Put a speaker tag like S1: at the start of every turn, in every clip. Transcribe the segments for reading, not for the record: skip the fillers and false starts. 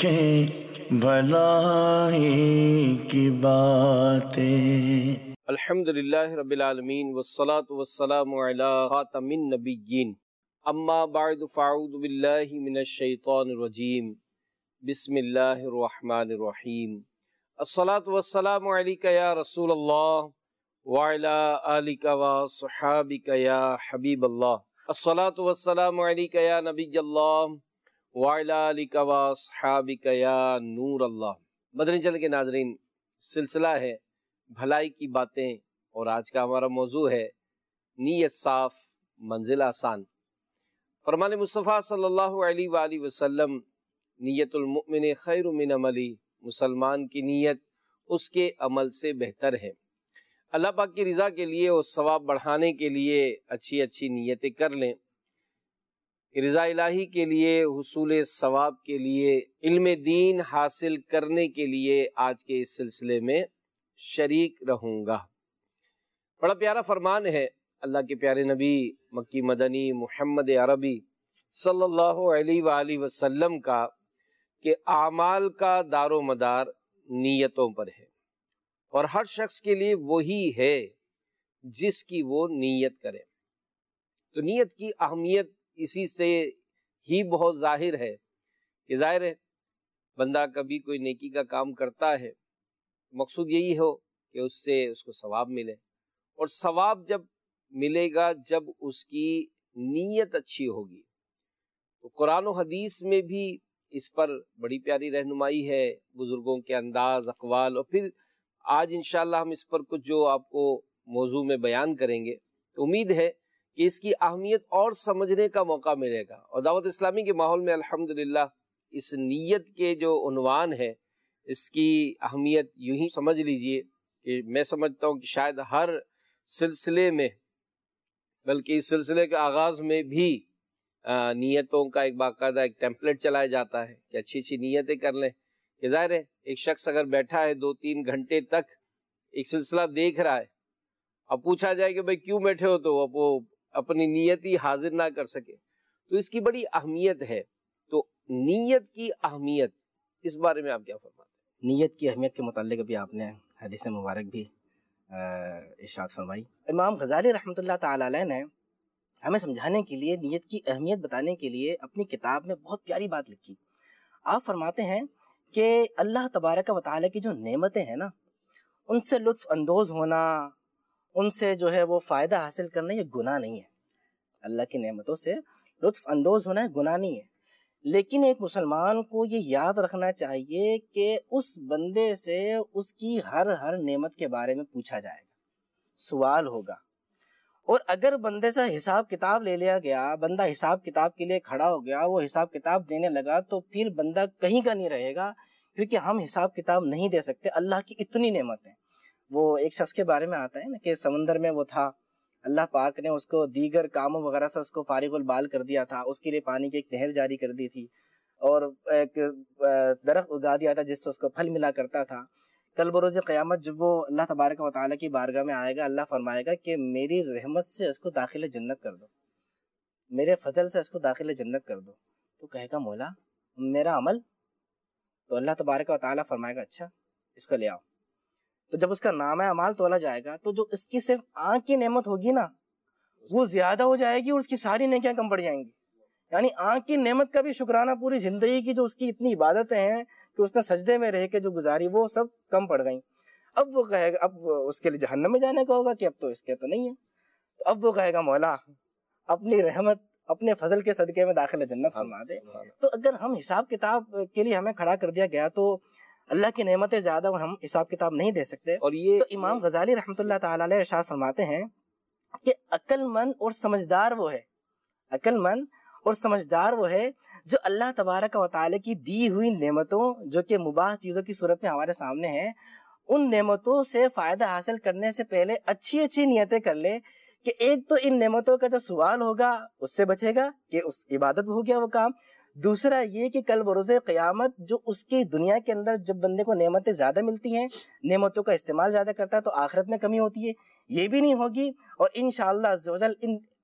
S1: لکھیں بھلائی کی باتیں۔
S2: الحمدللہ رب العالمین والصلاة والسلام علی خاتم النبیین، اما بعد فاعوذ باللہ من الشیطان الرجیم، بسم اللہ الرحمن الرحیم۔ الصلاة والسلام علیک یا رسول اللہ وعلی آلک وصحابک یا حبیب اللہ۔ الصلاة والسلام علیک یا نبی اللہ وعلی آلک وصحابک یا نور اللہ۔ مدنی چینل کے ناظرین، سلسلہ ہے بھلائی کی باتیں، اور آج کا ہمارا موضوع ہے نیت صاف منزل آسان۔ فرمان مصطفیٰ صلی اللہ علیہ وآلہ وسلم، نیت المؤمن خیر من عملی، مسلمان کی نیت اس کے عمل سے بہتر ہے۔ اللہ پاک کی رضا کے لیے اور ثواب بڑھانے کے لیے اچھی اچھی نیتیں کر لیں، رضا الہی کے لیے، حصول ثواب کے لیے، علم دین حاصل کرنے کے لیے آج کے اس سلسلے میں شریک رہوں گا۔ بڑا پیارا فرمان ہے اللہ کے پیارے نبی مکی مدنی محمد عربی صلی اللہ علیہ وآلہ وسلم کا کہ اعمال کا دار و مدار نیتوں پر ہے، اور ہر شخص کے لیے وہی ہے جس کی وہ نیت کرے۔ تو نیت کی اہمیت اسی سے ہی بہت ظاہر ہے کہ ظاہر ہے بندہ کبھی کوئی نیکی کا کام کرتا ہے، مقصود یہی ہو کہ اس سے اس کو ثواب ملے، اور ثواب جب ملے گا جب اس کی نیت اچھی ہوگی۔ تو قرآن و حدیث میں بھی اس پر بڑی پیاری رہنمائی ہے، بزرگوں کے انداز، اقوال، اور پھر آج انشاءاللہ ہم اس پر کچھ جو آپ کو موضوع میں بیان کریں گے، تو امید ہے کہ اس کی اہمیت اور سمجھنے کا موقع ملے گا۔ اور دعوت اسلامی کے ماحول میں الحمدللہ اس نیت کے جو عنوان ہے، اس کی اہمیت یوں ہی سمجھ لیجئے کہ میں سمجھتا ہوں کہ شاید ہر سلسلے میں، بلکہ اس سلسلے کے آغاز میں بھی نیتوں کا ایک باقاعدہ ایک ٹیمپلیٹ چلایا جاتا ہے کہ اچھی اچھی نیتیں کر لیں۔ کہ ظاہر ہے ایک شخص اگر بیٹھا ہے 2-3 گھنٹے تک ایک سلسلہ دیکھ رہا ہے، اب پوچھا جائے کہ بھئی کیوں بیٹھے ہو، تو وہ اپنی نیت ہی حاضر نہ کر سکے، تو اس کی بڑی اہمیت ہے۔ تو نیت کی اہمیت، اس بارے میں آپ کیا فرماتے ہیں؟
S3: نیت کی اہمیت کے متعلق ابھی آپ نے حدیث مبارک بھی ارشاد فرمائی۔ امام غزالی رحمۃ اللہ تعالی علیہ نے ہمیں سمجھانے کے لیے، نیت کی اہمیت بتانے کے لیے اپنی کتاب میں بہت پیاری بات لکھی۔ آپ فرماتے ہیں کہ اللہ تبارک و تعالی کی جو نعمتیں ہیں نا، ان سے لطف اندوز ہونا، ان سے جو ہے وہ فائدہ حاصل کرنا، یہ گناہ نہیں ہے۔ اللہ کی نعمتوں سے لطف اندوز ہونا گناہ نہیں ہے، لیکن ایک مسلمان کو یہ یاد رکھنا چاہیے کہ اس بندے سے اس کی ہر نعمت کے بارے میں پوچھا جائے گا، سوال ہوگا، اور اگر بندے سے حساب کتاب لے لیا گیا، بندہ حساب کتاب کے لیے کھڑا ہو گیا، وہ حساب کتاب دینے لگا، تو پھر بندہ کہیں کا نہیں رہے گا، کیونکہ ہم حساب کتاب نہیں دے سکتے۔ اللہ کی اتنی نعمتیں۔ وہ ایک شخص کے بارے میں آتا ہے نا کہ سمندر میں وہ تھا، اللہ پاک نے اس کو دیگر کاموں وغیرہ سے اس کو فارغ البال کر دیا تھا، اس کے لیے پانی کی ایک نہر جاری کر دی تھی، اور ایک درخت اگا دیا تھا جس سے اس کو پھل ملا کرتا تھا۔ کل بروز قیامت جب وہ اللہ تبارک و تعالیٰ کی بارگاہ میں آئے گا، اللہ فرمائے گا کہ میری رحمت سے اس کو داخل جنت کر دو، میرے فضل سے اس کو داخل جنت کر دو۔ تو کہے گا مولا میرا عمل؟ تو اللہ تبارک و تعالیٰ فرمائے گا اچھا اس کو لے آؤ۔ تو جب اس کا نامہ اعمال تولا جائے گا، تو جو اس کی صرف آنکھ کی نعمت ہوگی نا، وہ زیادہ ہو جائے گی اور اس کی ساری نیکیاں کم پڑ جائیں گی۔ یعنی آنکھ کی نعمت کا بھی شکرانہ پوری زندگی کی جو اس کی اتنی عبادتیں ہیں کہ اس نے سجدے میں رہ کے جو گزاری، وہ سب کم پڑ گئیں۔ اب وہ کہے گا، اب اس کے لیے جہنم میں جانے کا ہوگا کہ اب تو اس کے تو نہیں ہے، تو اب وہ کہے گا مولا اپنی رحمت، اپنے فضل کے صدقے میں داخل جنت فرما دے۔ تو اگر ہم حساب کتاب کے لیے ہمیں کھڑا کر دیا گیا تو اللہ کی نعمتیں زیادہ اور ہم حساب کتاب نہیں دے سکتے۔
S2: اور یہ
S3: تو امام غزالی رحمۃ اللہ تعالی علیہ ارشاد فرماتے ہیں کہ عقل مند اور سمجھدار وہ ہے، عقل مند اور سمجھدار وہ ہے جو اللہ تبارک و تعالی کی دی ہوئی نعمتوں، جو کہ مباح چیزوں کی صورت میں ہمارے سامنے ہیں، ان نعمتوں سے فائدہ حاصل کرنے سے پہلے اچھی اچھی نیتیں کر لے کہ ایک تو ان نعمتوں کا جو سوال ہوگا اس سے بچے گا کہ اس عبادت ہو گیا وہ کام، دوسرا یہ کہ کل بروز قیامت جو اس کی دنیا کے اندر جب بندے کو نعمتیں زیادہ ملتی ہیں، نعمتوں کا استعمال زیادہ کرتا ہے، تو آخرت میں کمی ہوتی ہے، یہ بھی نہیں ہوگی، اور انشاءاللہ عز و جل ان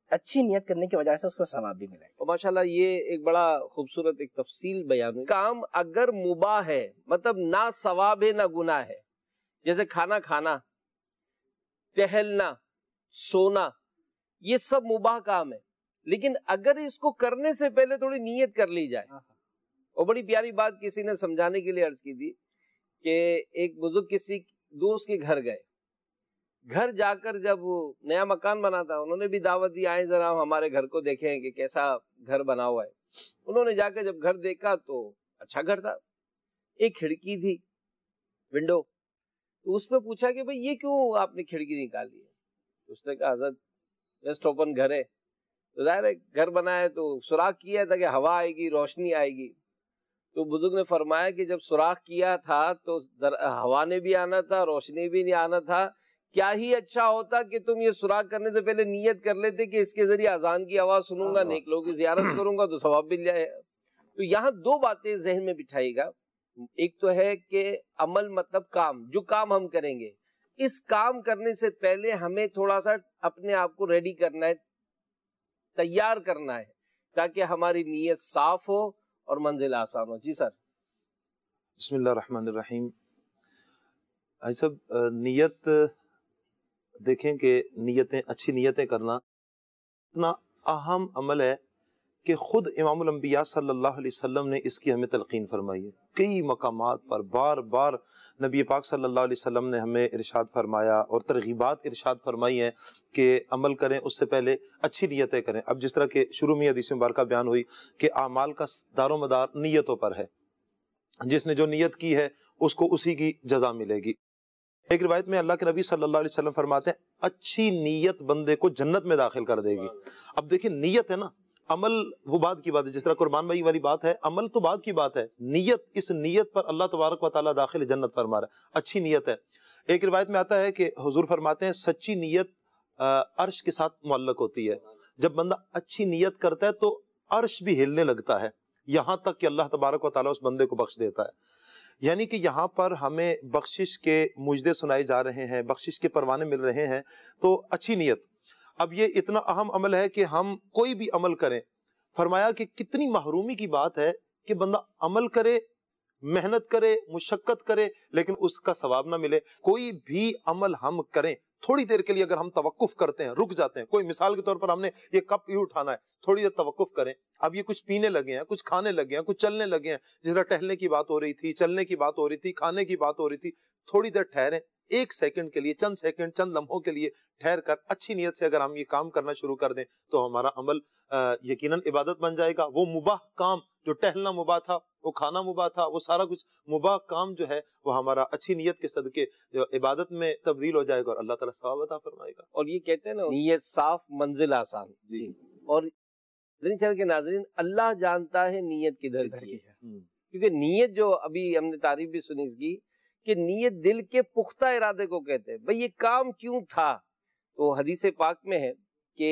S3: اچھی نیت کرنے کی وجہ سے اس کو ثواب بھی ملے گا.
S2: اور ماشاءاللہ یہ ایک بڑا خوبصورت ایک تفصیل بیان ہوئی. کام اگر مباح ہے مطلب نہ ثواب ہے نہ گناہ ہے، جیسے کھانا کھانا، ٹہلنا، سونا، یہ سب مباح کام ہے، لیکن اگر اس کو کرنے سے پہلے تھوڑی نیت کر لی جائے. اور بڑی پیاری بات کسی نے سمجھانے کے لیے عرض کی تھی کہ ایک بزرگ کسی دوست کے گھر گئے، گھر جا کر جب نیا مکان بنا تھا انہوں نے بھی دعوت دی، آئیں ذرا ہمارے گھر کو دیکھیں کہ کیسا گھر بنا ہوا ہے. انہوں نے جا کے جب گھر دیکھا تو اچھا گھر تھا، ایک کھڑکی تھی، ونڈو. تو اس پہ پوچھا کہ بھئی یہ کیوں آپ نے کھڑکی نکالی ہے؟ تو اس نے کہا حضرت ویسٹ اوپن گھر ہے، تو ظاہر ہے گھر بنا ہے تو سوراخ کیا تھا کہ ہوا آئے گی، روشنی آئے گی. تو بزرگ نے فرمایا کہ جب سوراخ کیا تھا تو ہوا نے بھی آنا تھا، روشنی بھی نہیں آنا تھا. کیا ہی اچھا ہوتا کہ تم یہ سوراخ کرنے سے پہلے نیت کر لیتے کہ اس کے ذریعے اذان کی آواز سنوں گا، نیک لوگوں کی زیارت کروں گا تو ثواب مل جائے. تو یہاں دو باتیں ذہن میں بٹھائیے گا. ایک تو ہے کہ عمل مطلب کام، جو کام ہم کریں گے، اس کام کرنے سے پہلے ہمیں تھوڑا سا اپنے آپ کو ریڈی کرنا ہے، تیار کرنا ہے، تاکہ ہماری نیت صاف ہو اور منزل آسان ہو. جی سر.
S4: بسم اللہ الرحمن الرحیم. صاحب نیت دیکھیں کہ نیتیں، اچھی نیتیں کرنا اتنا اہم عمل ہے کہ خود امام الانبیاء صلی اللہ علیہ وسلم نے اس کی ہمیں تلقین فرمائی ہے. کئی مقامات پر بار بار نبی پاک صلی اللہ علیہ وسلم نے ہمیں ارشاد فرمایا اور ترغیبات ارشاد فرمائی ہیں کہ عمل کریں اس سے پہلے اچھی نیتیں کریں. اب جس طرح کہ شروع میں حدیث مبارکہ بیان ہوئی کہ اعمال کا دار و مدار نیتوں پر ہے، جس نے جو نیت کی ہے اس کو اسی کی جزا ملے گی. ایک روایت میں اللہ کے نبی صلی اللہ علیہ وسلم فرماتے ہیں اچھی نیت بندے کو جنت میں داخل کر دے گی. اب دیکھیں نیت ہے نا، عمل وہ بعد کی بات ہے. جس طرح قربان بھائی والی بات ہے، عمل تو بعد کی بات ہے، نیت، اس نیت پر اللہ تبارک و تعالیٰ داخل جنت فرما رہا ہے. اچھی نیت ہے. ایک روایت میں آتا ہے کہ حضور فرماتے ہیں سچی نیت عرش کے ساتھ معلق ہوتی ہے. جب بندہ اچھی نیت کرتا ہے تو عرش بھی ہلنے لگتا ہے، یہاں تک کہ اللہ تبارک و تعالیٰ اس بندے کو بخش دیتا ہے. یعنی کہ یہاں پر ہمیں بخشش کے مجدے سنائے جا رہے ہیں، بخشش کے پروانے مل رہے ہیں، تو اچھی نیت. اب یہ اتنا اہم عمل ہے کہ ہم کوئی بھی عمل کریں، فرمایا کہ کتنی محرومی کی بات ہے کہ بندہ عمل کرے، محنت کرے، مشقت کرے، لیکن اس کا ثواب نہ ملے. کوئی بھی عمل ہم کریں، تھوڑی دیر کے لیے اگر ہم توقف کرتے ہیں، رک جاتے ہیں، کوئی مثال کے طور پر ہم نے یہ کپ ہی اٹھانا ہے، تھوڑی دیر توقف کریں. اب یہ کچھ پینے لگے ہیں، کچھ کھانے لگے ہیں، کچھ چلنے لگے ہیں، جس طرح ٹہلنے کی بات ہو رہی تھی، چلنے کی بات ہو رہی تھی، کھانے کی بات ہو رہی تھی، تھوڑی دیر ٹھہریں، ایک سیکنڈ کے لیے، چند سیکنڈ، چند لمحوں کے لیے ٹھہر کر اچھی نیت سے اگر ہم یہ کام کرنا شروع کر دیں تو ہمارا عمل یقیناً عبادت بن جائے گا. وہ مباح کام جو ٹہلنا مباح تھا، وہ کھانا مباح تھا، وہ سارا کچھ مباح کام جو ہے وہ ہمارا اچھی نیت کے صدقے جو عبادت میں تبدیل ہو جائے گا اور اللہ تعالیٰ ثواب عطا فرمائے گا.
S2: اور یہ کہتے ہیں نا نیت صاف منزل آسان.
S4: جی.
S2: اور چل کے ناظرین، اللہ جانتا ہے نیت کدھر کی ہے، کیونکہ نیت جو ابھی ہم نے تعریف بھی سنی اس کی کہ نیت دل کے پختہ ارادے کو کہتے ہیں. بھئی یہ کام کیوں تھا؟ تو حدیث پاک میں ہے کہ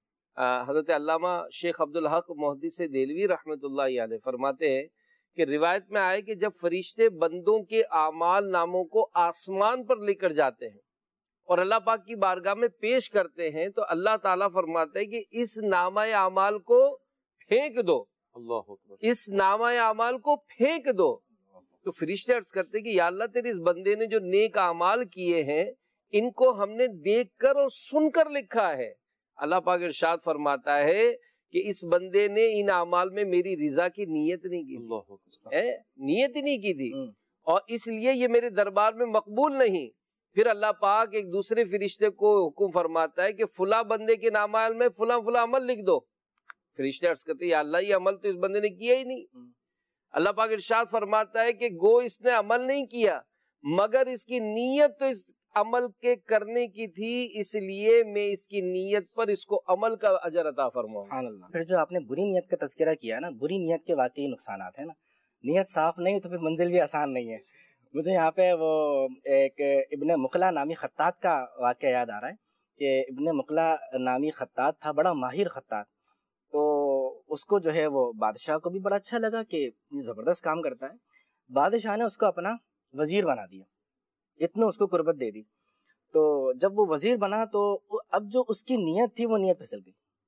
S2: حضرت علامہ شیخ عبدالحق محدث دہلوی رحمۃ اللہ علیہ فرماتے ہیں کہ روایت میں آئے کہ جب فرشتے بندوں کے اعمال ناموں کو آسمان پر لے کر جاتے ہیں اور اللہ پاک کی بارگاہ میں پیش کرتے ہیں تو اللہ تعالیٰ فرماتا ہے کہ اس نامہ اعمال کو پھینک دو،
S4: اللہ اکبر،
S2: اس نامہ اعمال کو پھینک دو. تو فرشتے عرض کرتے کہ یا اللہ تیرے اس بندے نے جو نیک اعمال کیے ہیں ان کو ہم نے دیکھ کر اور سن کر لکھا ہے. اللہ پاک ارشاد فرماتا ہے کہ اس بندے نے ان اعمال میں میری رضا کی نیت نہیں کی تھی، نیت ہی نہیں کی تھی، اور اس لیے یہ میرے دربار میں مقبول نہیں. پھر اللہ پاک ایک دوسرے فرشتے کو حکم فرماتا ہے کہ فلاں بندے کے اعمال میں فلاں فلاں عمل لکھ دو. فرشتے عرض کرتے ہیں یا اللہ یہ عمل تو اس بندے نے کیا ہی نہیں. اللہ پاک ارشاد فرماتا ہے کہ گو اس نے عمل نہیں کیا مگر اس کی نیت تو اس عمل کے کرنے کی تھی، اس لیے میں اس کی نیت پر اس کو عمل کا اجر عطا فرماؤں.
S3: سبحان اللہ. پھر جو آپ نے بری نیت کا تذکرہ کیا نا، بری نیت کے واقعی نقصانات ہیں نا. نیت صاف نہیں تو پھر منزل بھی آسان نہیں ہے. مجھے یہاں پہ وہ ایک ابن مقلہ نامی خطاط کا واقعہ یاد آ رہا ہے کہ ابن مقلہ نامی خطاط تھا، بڑا ماہر خطاط. تو اس کو جو ہے وہ بادشاہ کو بھی بڑا اچھا لگا کہ یہ زبردست کام کرتا ہے. بادشاہ نے اس کو اپنا وزیر بنا دیا، اتنا اس کو قربت دے دی. تو جب وہ وزیر بنا تو اب جو اس کی نیت تھی وہ نیت پھسل گئی.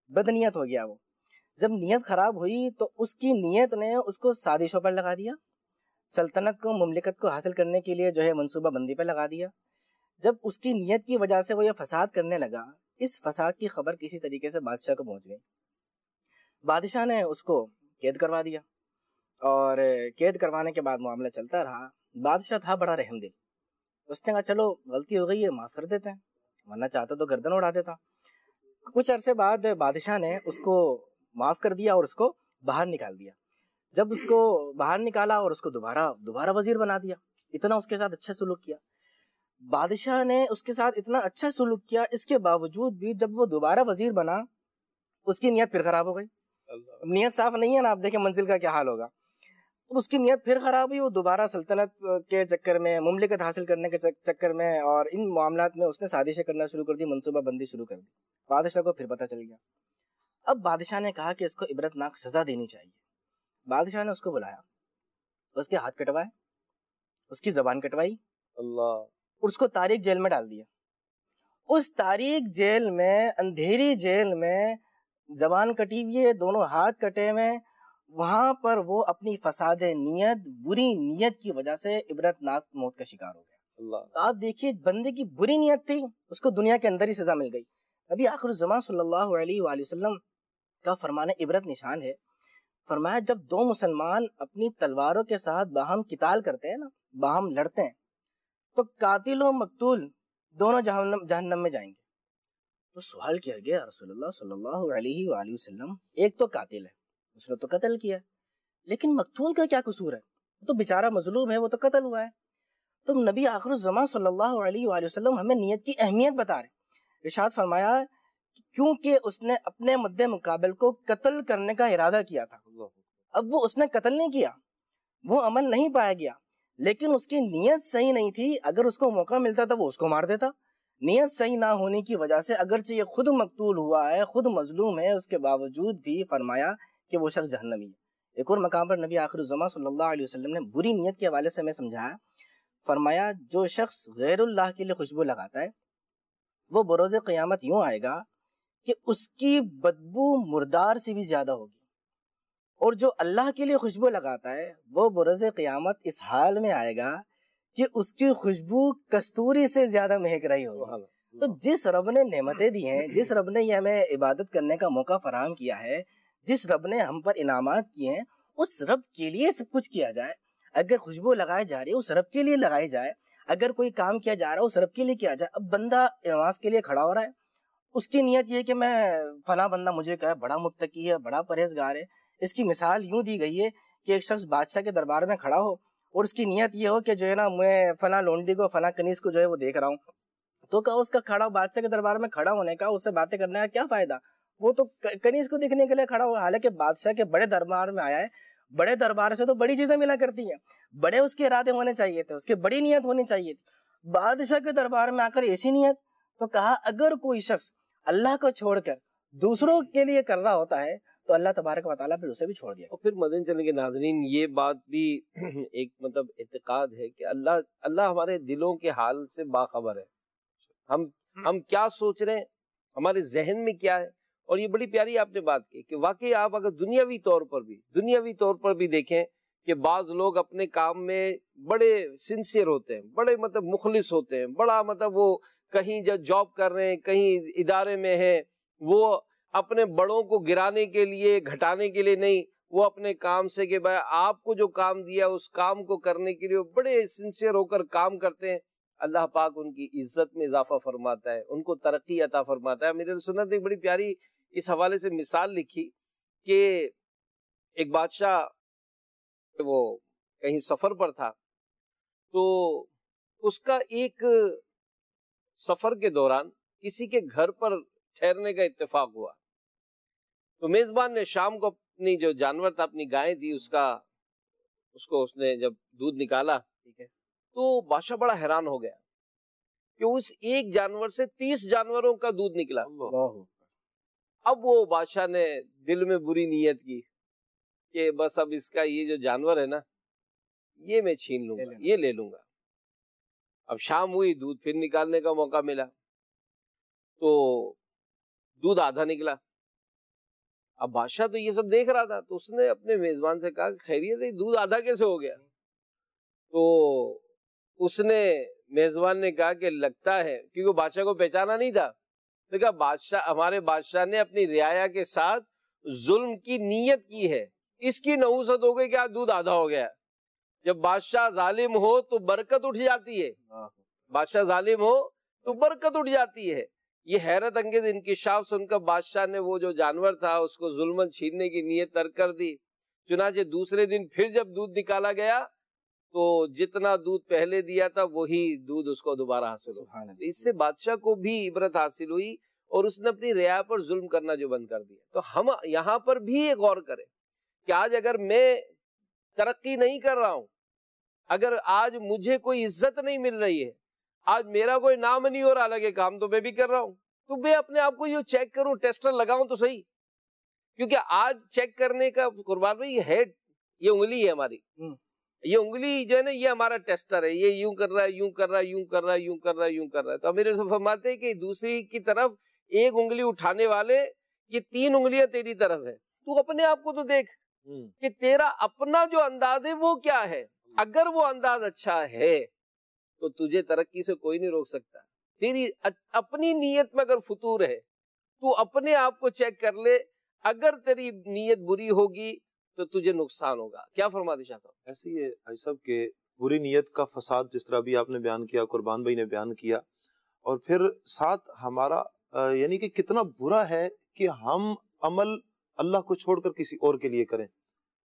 S3: بدنیت ہو گیا وہ. جب نیت خراب ہوئی تو اس کی نیت نے اس کو سازشوں پر لگا دیا, سلطنت کو, مملکت کو حاصل کرنے کے لیے جو ہے منصوبہ بندی پہ لگا دیا. جب اس کی نیت کی وجہ سے وہ یہ فساد کرنے لگا, اس فساد کی خبر کسی طریقے سے بادشاہ کو پہنچ گئی. بادشاہ نے اس کو قید کروا دیا, اور قید کروانے کے بعد معاملہ چلتا رہا. بادشاہ تھا بڑا رحم دل, اس نے کہا چلو غلطی ہو گئی ہے, معاف کر دیتے ہیں, ورنہ چاہتا تو گردن اڑا دیتا. کچھ عرصے بعد بادشاہ نے اس کو معاف کر دیا اور اس کو باہر نکال دیا. جب اس کو باہر نکالا اور اس کو دوبارہ وزیر بنا دیا, اتنا اس کے ساتھ اچھا سلوک کیا. بادشاہ نے اس کے ساتھ اتنا اچھا سلوک کیا, اس کے باوجود بھی جب وہ دوبارہ وزیر بنا اس کی نیت پھر خراب ہو گئی. نیت صاف نہیں ہے نا, آپ دیکھیں منزل کا کیا حال ہوگا. اس کی نیت پھر خراب ہوئی, وہ دوبارہ سلطنت کے چکر میں, مملکت حاصل کرنے کے چکر میں اور ان معاملات میں اس نے سازشیں کرنا شروع کر دی, منصوبہ بندی شروع کر دی. بادشاہ کو پھر پتہ چل گیا. اب بادشاہ نے کہا کہ اس کو عبرتناک سزا دینی چاہیے. بادشاہ نے اس کو بلایا, اس کے ہاتھ کٹوائے, اس کی زبان کٹوائی,
S2: اللہ,
S3: اور اس کو تاریک جیل میں ڈال دیا. اس تاریک جیل میں, اندھیری جیل میں, زبان کٹی ہوئی ہے, دونوں ہاتھ کٹے ہوئے, وہاں پر وہ اپنی فساد نیت, بری نیت کی وجہ سے عبرتناک موت کا شکار ہو گیا.
S2: اللہ,
S3: آپ دیکھیے, بندے کی بری نیت تھی, اس کو دنیا کے اندر ہی سزا مل گئی. ابھی آخر الزمان صلی اللہ علیہ وآلہ وسلم کا فرمان عبرت نشان ہے. فرمایا جب دو مسلمان اپنی تلواروں کے ساتھ باہم قتال کرتے ہیں نا, باہم لڑتے ہیں, تو قاتل و مقتول دونوں جہنم میں جائیں گے. تو سوال کیا گیا, رسول اللہ صلی اللہ علیہ وآلہ وسلم, ایک تو قاتل ہے, اس نے تو قتل کیا ہے, لیکن مقتول کا کیا قصور ہے, وہ تو بیچارہ مظلوم ہے, وہ تو قتل ہوا ہے. تو نبی آخر الزمان صلی اللہ علیہ وآلہ وسلم ہمیں نیت کی اہمیت بتا رہے. ارشاد فرمایا کیونکہ اس نے اپنے مد مقابل کو قتل کرنے کا ارادہ کیا تھا. اب وہ اس نے قتل نہیں کیا, وہ عمل نہیں پایا گیا, لیکن اس کی نیت صحیح نہیں تھی. اگر اس کو موقع ملتا تھا وہ اس کو مار دیتا. نیت صحیح نہ ہونے کی وجہ سے اگرچہ یہ خود مقتول ہوا ہے, خود مظلوم ہے, اس کے باوجود بھی فرمایا کہ وہ شخص جہنمی ہے. ایک اور مقام پر نبی آخر الزمان صلی اللہ علیہ وسلم نے بری نیت کے حوالے سے ہمیں سمجھایا. فرمایا جو شخص غیر اللہ کے لیے خوشبو لگاتا ہے وہ بروز قیامت یوں آئے گا کہ اس کی بدبو مردار سے بھی زیادہ ہوگی, اور جو اللہ کے لیے خوشبو لگاتا ہے وہ بروز قیامت اس حال میں آئے گا کہ اس کی خوشبو کستوری سے زیادہ مہک رہی ہوگی. تو جس رب نے نعمتیں دی ہیں, جس رب نے یہ ہمیں عبادت کرنے کا موقع فراہم کیا ہے, جس رب نے ہم پر انعامات کیے ہیں, اس رب کے لیے سب کچھ کیا جائے. اگر خوشبو لگائی جا رہی ہے اس رب کے لیے لگائی جائے, اگر کوئی کام کیا جا رہا ہے اس رب کے لیے کیا جائے. اب بندہ نماز کے لیے کھڑا ہو رہا ہے, اس کی نیت یہ کہ میں فلاں بندہ مجھے کہا بڑا متقی ہے, بڑا پرہیزگار ہے. اس کی مثال یوں دی گئی ہے کہ ایک شخص بادشاہ کے دربار میں کھڑا ہو اور اس کی نیت یہ ہو کہ جو ہے نا میں فلاں لونڈی کو, فلاں کنیز کو جو ہے وہ دیکھ رہا ہوں. تو کہا اس کا کھڑا بادشاہ کے دربار میں کھڑا ہونے کا, اس سے باتیں کرنے کا کیا فائدہ, وہ تو کنیز کو دیکھنے کے لیے کھڑا ہو. حالانکہ بادشاہ کے بڑے دربار میں آیا ہے, بڑے دربار سے تو بڑی چیزیں ملا کرتی ہیں, بڑے اس کے ارادے ہونے چاہیے تھے, اس کی بڑی نیت ہونی چاہیے تھی. بادشاہ کے دربار میں آ کر ایسی نیت. تو کہا اگر کوئی شخص اللہ کو چھوڑ کر دوسروں کے لیے کر رہا ہوتا ہے تو اللہ تبارک و تعالیٰ پھر اسے بھی چھوڑ دیا.
S2: اور پھر مدنی چینل کے ناظرین, یہ بات بھی ایک مطلب اعتقاد ہے کہ اللہ ہمارے دلوں کے حال سے باخبر ہے. ہم کیا سوچ رہے ہیں, ہمارے ذہن میں کیا ہے. اور یہ بڑی پیاری آپ نے بات کی کہ واقعی آپ اگر دنیاوی طور پر بھی دیکھیں کہ بعض لوگ اپنے کام میں بڑے سنسیئر ہوتے ہیں, بڑے مطلب مخلص ہوتے ہیں, بڑا مطلب وہ کہیں جاب کر رہے ہیں, کہیں ادارے میں ہیں, وہ اپنے بڑوں کو گرانے کے لیے, گھٹانے کے لیے نہیں, وہ اپنے کام سے کہ بھائی آپ کو جو کام دیا اس کام کو کرنے کے لیے بڑے سنسیئر ہو کر کام کرتے ہیں. اللہ پاک ان کی عزت میں اضافہ فرماتا ہے, ان کو ترقی عطا فرماتا ہے. میرے سنت ایک بڑی پیاری اس حوالے سے مثال لکھی کہ ایک بادشاہ وہ کہیں سفر پر تھا, تو اس کا ایک سفر کے دوران کسی کے گھر پر ٹھہرنے کا اتفاق ہوا. تو میزبان نے شام کو اپنی جو جانور تھا, اپنی گائے تھی, اس نے جب دودھ نکالا, ٹھیک ہے, تو بادشاہ بڑا حیران ہو گیا کہ اس ایک جانور سے 30 جانوروں کا دودھ نکلا. اب وہ بادشاہ نے دل میں بری نیت کی کہ بس اب اس کا یہ جو جانور ہے نا یہ میں چھین لوں گا, یہ لے لوں گا. اب شام ہوئی, دودھ پھر نکالنے کا موقع ملا, تو دودھ آدھا نکلا. اب بادشاہ تو یہ سب دیکھ رہا تھا، تو اس نے اپنے میزبان سے کہا کہ خیریت ہے، دودھ آدھا کیسے ہو گیا؟ تو اس نے میزبان نے کہا کہ لگتا ہے، کیونکہ بادشاہ کو پہچانا نہیں تھا، تو کہا بادشاہ، ہمارے بادشاہ نے اپنی رعایا کے ساتھ ظلم کی نیت کی ہے، اس کی نحوست ہو گئی کہ آج دودھ آدھا ہو گیا۔ جب بادشاہ ظالم ہو تو برکت اٹھ جاتی ہے، بادشاہ ظالم ہو تو برکت اٹھ جاتی ہے۔ یہ حیرت انگیز انکشاف سن کر بادشاہ نے وہ جو جانور تھا اس کو ظلمن چھیننے کی نیت ترک کر دی۔ چنانچہ دوسرے دن پھر جب دودھ نکالا گیا تو جتنا دودھ پہلے دیا تھا وہی دودھ اس کو دوبارہ حاصل ہوا۔ اس سے بادشاہ کو بھی عبرت حاصل ہوئی اور اس نے اپنی رعایا پر ظلم کرنا جو بند کر دیا۔ تو ہم یہاں پر بھی یہ غور کریں کہ آج اگر میں ترقی نہیں کر رہا ہوں، اگر آج مجھے کوئی عزت نہیں مل رہی ہے، آج میرا کوئی نام نہیں ہو رہا، حالانکہ کام تو میں بھی کر رہا ہوں، تو میں اپنے آپ کو یہ چیک کروں، ٹیسٹر لگاؤں تو صحیح، کیونکہ آج چیک کرنے کا قربان بھائی یہ انگلی ہے ہماری، یہ انگلی جو ہے نا یہ ہمارا ٹیسٹر ہے، یہ یوں کر رہا ہے، یوں کر رہا ہے، یوں کر رہا ہے، یوں کر رہا ہے، یوں کر رہا ہے۔ تو امیر رسول فرماتے ہیں کہ دوسری کی طرف ایک انگلی اٹھانے والے، یہ 3 انگلیاں تیری طرف ہے، تو اپنے آپ کو تو دیکھ کہ تیرا اپنا جو انداز ہے وہ کیا ہے۔ اگر وہ انداز اچھا ہے تو تجھے ترقی سے کوئی نہیں روک سکتا۔ تیری اپنی نیت میں اگر فطور ہے تو اپنے آپ کو چیک کر لے، اگر تیری نیت بری ہوگی تو تجھے نقصان ہوگا۔ کیا فرماتے شاہ صاحب؟
S4: ایسے ہی ہے بھائی صاحب کہ بری نیت کا فساد جس طرح بھی آپ نے بیان کیا، قربان بھائی نے بیان کیا، اور پھر ساتھ ہمارا یعنی کہ کتنا برا ہے کہ ہم عمل اللہ کو چھوڑ کر کسی اور کے لیے کریں۔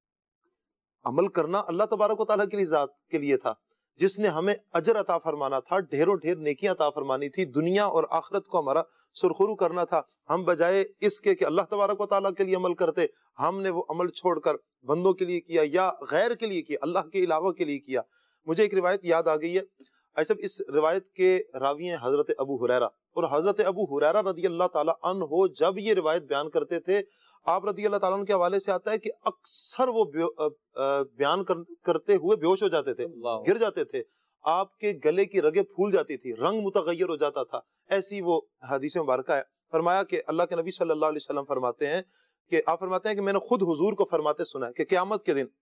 S4: عمل کرنا اللہ تبارک و تعالیٰ کی ذات کے لیے تھا، جس نے ہمیں اجر عطا فرمانا تھا، ڈھیروں ڈھیر نیکیاں عطا فرمانی تھی، دنیا اور آخرت کو ہمارا سرخرو کرنا تھا۔ ہم بجائے اس کے کہ اللہ تبارک و تعالیٰ کے لیے عمل کرتے، ہم نے وہ عمل چھوڑ کر بندوں کے لیے کیا یا غیر کے لیے کیا، اللہ کے علاوہ کے لیے کیا۔ مجھے ایک روایت یاد آ گئی ہے، ایسا اس روایت کے راوی ہیں حضرت ابو ہریرہ، اور حضرت ابو ہریرہ رضی اللہ تعالیٰ عنہ جب یہ روایت بیان کرتے تھے، آپ رضی اللہ تعالیٰ عنہ کے حوالے سے آتا ہے کہ اکثر وہ بیان کرتے ہوئے بے ہوش ہو جاتے تھے، گر جاتے تھے، آپ کے گلے کی رگیں پھول جاتی تھی، رنگ متغیر ہو جاتا تھا، ایسی وہ حدیث مبارکہ ہے۔ فرمایا کہ اللہ کے نبی صلی اللہ علیہ وسلم فرماتے ہیں کہ آپ فرماتے ہیں کہ میں نے خود حضور کو فرماتے سنا ہے کہ قیامت کے دن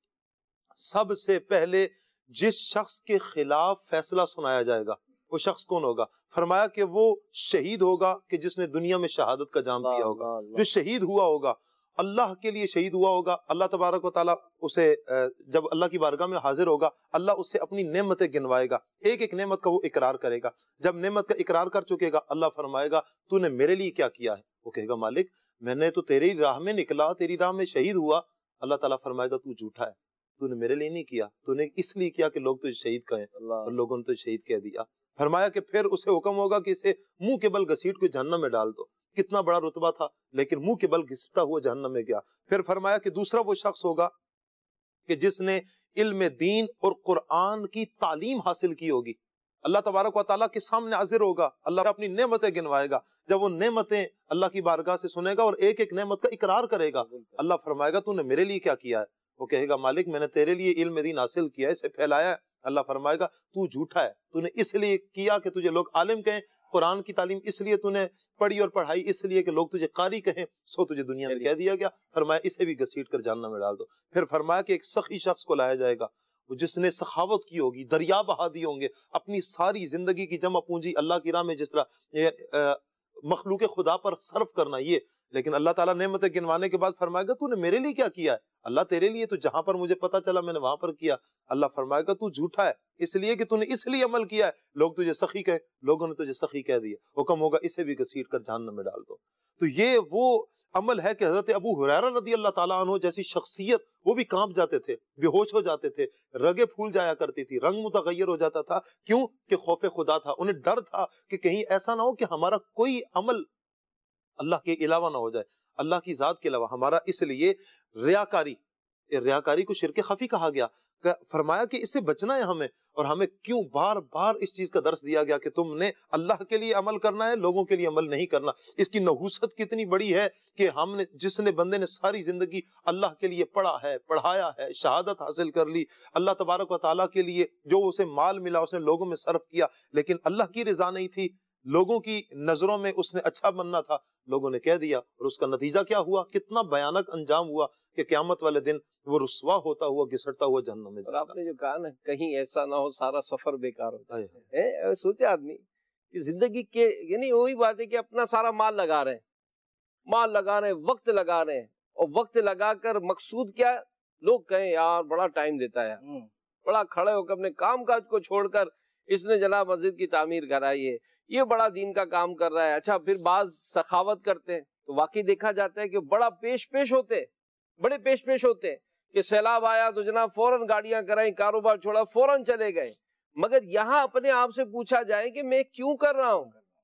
S4: سب سے پہلے جس شخص کے خلاف فیصلہ سنایا جائے گا وہ شخص کون ہوگا؟ فرمایا کہ وہ شہید ہوگا کہ جس نے دنیا میں شہادت کا جام پیا ہوگا، جو شہید ہوا ہوگا، اللہ کے لیے شہید ہوا ہوگا۔ اللہ تبارک و تعالیٰ اسے جب اللہ کی بارگاہ میں حاضر ہوگا، اللہ اسے اپنی نعمتیں گنوائے گا، ایک ایک نعمت کا وہ اقرار کرے گا۔ جب نعمت کا اقرار کر چکے گا، اللہ فرمائے گا تو نے میرے لیے کیا کیا ہے؟ وہ کہے گا مالک میں نے تو تیری راہ میں نکلا، تیری راہ میں شہید ہوا۔ اللہ تعالیٰ فرمائے گا تو جھوٹا ہے، تو نے میرے لیے نہیں کیا، تو نے اس لیے کیا کہ لوگ تجھے شہید کہیں، اور لوگوں نے تجھے شہید کہہ دیا۔ فرمایا کہ پھر اسے حکم ہوگا کہ اسے منہ کے بل گھسیٹ کے جہنم میں ڈال دو۔ کتنا بڑا رتبہ تھا، لیکن منہ کے بل گھستا ہوا جہنم میں گیا۔ پھر فرمایا کہ دوسرا وہ شخص ہوگا کہ جس نے علم دین اور قرآن کی تعلیم حاصل کی ہوگی، اللہ تبارک و تعالیٰ کے سامنے حاضر ہوگا، اللہ اپنی نعمتیں گنوائے گا۔ جب وہ نعمتیں اللہ کی بارگاہ سے سنے گا اور ایک ایک نعمت کا اقرار کرے گا، اللہ فرمائے گا تو نے میرے لیے کیا کیا ہے؟ وہ کہے گا مالک میں نے تیرے لیے علم دین حاصل کیا ہے، اسے پھیلایا ہے۔ اللہ فرمائے گا تو جھوٹا ہے، تو نے اس لیے کیا کہ تجھے لوگ عالم کہیں، قرآن کی تعلیم اس لیے تو نے پڑھی اور پڑھائی اس لیے کہ لوگ تجھے قاری کہیں، سو تجھے دنیا میں کہہ دیا گیا۔ فرمایا اسے بھی گھسیٹ کر جہنم میں ڈال دو۔ پھر فرمایا کہ ایک سخی شخص کو لایا جائے گا، جس نے سخاوت کی ہوگی، دریا بہا دی ہوں گے، اپنی ساری زندگی کی جمع پونجی اللہ کی راہ میں جس طرح مخلوق خدا پر صرف کرنا یہ، لیکن اللہ تعالیٰ نعمتیں گنوانے کے بعد فرمائے گا تو نے میرے لیے کیا کیا ہے؟ اللہ تیرے لیے تو جہاں پر مجھے پتا چلا میں نے وہاں پر کیا۔ اللہ فرمائے گا تو جھوٹا ہے، اس لیے کہ تو نے اس لیے عمل کیا ہے، لوگ تجھے سخی کہے، لوگوں نے تجھے سخی کہہ دیا، حکم ہوگا اسے بھی گھسیٹ کر جہنم میں ڈال دو۔ تو یہ وہ عمل ہے کہ حضرت ابو ہریرہ رضی اللہ تعالیٰ عنہ جیسی شخصیت، وہ بھی کانپ جاتے تھے، بے ہوش ہو جاتے تھے، رگیں پھول جایا کرتی تھی، رنگ متغیر ہو جاتا تھا۔ کیوں کہ خوف خدا تھا، انہیں ڈر تھا کہ کہیں ایسا نہ ہو کہ ہمارا کوئی عمل اللہ کے علاوہ نہ ہو جائے، اللہ کی ذات کے علاوہ ہمارا۔ اس لیے ریاکاری کو شرک خفی کہا گیا۔ فرمایا کہ اس سے بچنا ہے ہمیں، اور ہمیں کیوں بار بار اس چیز کا درس دیا گیا کہ تم نے اللہ کے لیے عمل کرنا ہے، لوگوں کے لیے عمل نہیں کرنا۔ اس کی نحوست کتنی بڑی ہے کہ ہم نے جس نے بندے نے ساری زندگی اللہ کے لیے پڑھا ہے، پڑھایا ہے، شہادت حاصل کر لی، اللہ تبارک و تعالیٰ کے لیے جو اسے مال ملا اس نے لوگوں میں صرف کیا، لیکن اللہ کی رضا نہیں تھی، لوگوں کی نظروں میں اس نے اچھا بننا تھا، لوگوں نے کہہ دیا، اور اس کا نتیجہ کیا ہوا؟ کتنا بھیانک انجام ہوا کہ قیامت والے دن وہ رسوا ہوتا ہوا گھسٹتا ہوا جہنم میں جائے گا۔
S2: آپ نے جو کہا نا کہیں ایسا نہ ہو سارا سفر بیکار ہو جائے، سوچے آدمی کہ زندگی کے یعنی وہی بات ہے کہ اپنا سارا مال لگا رہے ہیں، وقت لگا رہے ہیں، اور وقت لگا کر مقصود کیا؟ لوگ کہیں یار بڑا ٹائم دیتا ہے، بڑا کھڑے ہو کر اپنے کام کاج کو چھوڑ کر اس نے جناب مسجد کی تعمیر کرائی ہے، یہ بڑا دین کا کام کر رہا ہے۔ اچھا پھر بعض سخاوت کرتے ہیں تو واقعی دیکھا جاتا ہے کہ بڑے پیش ہوتے ہیں کہ سیلاب آیا تو جناب فوراً گاڑیاں کرائیں، کاروبار چھوڑا، فوراً چلے گئے۔ مگر یہاں اپنے آپ سے پوچھا جائے کہ میں کیوں کر رہا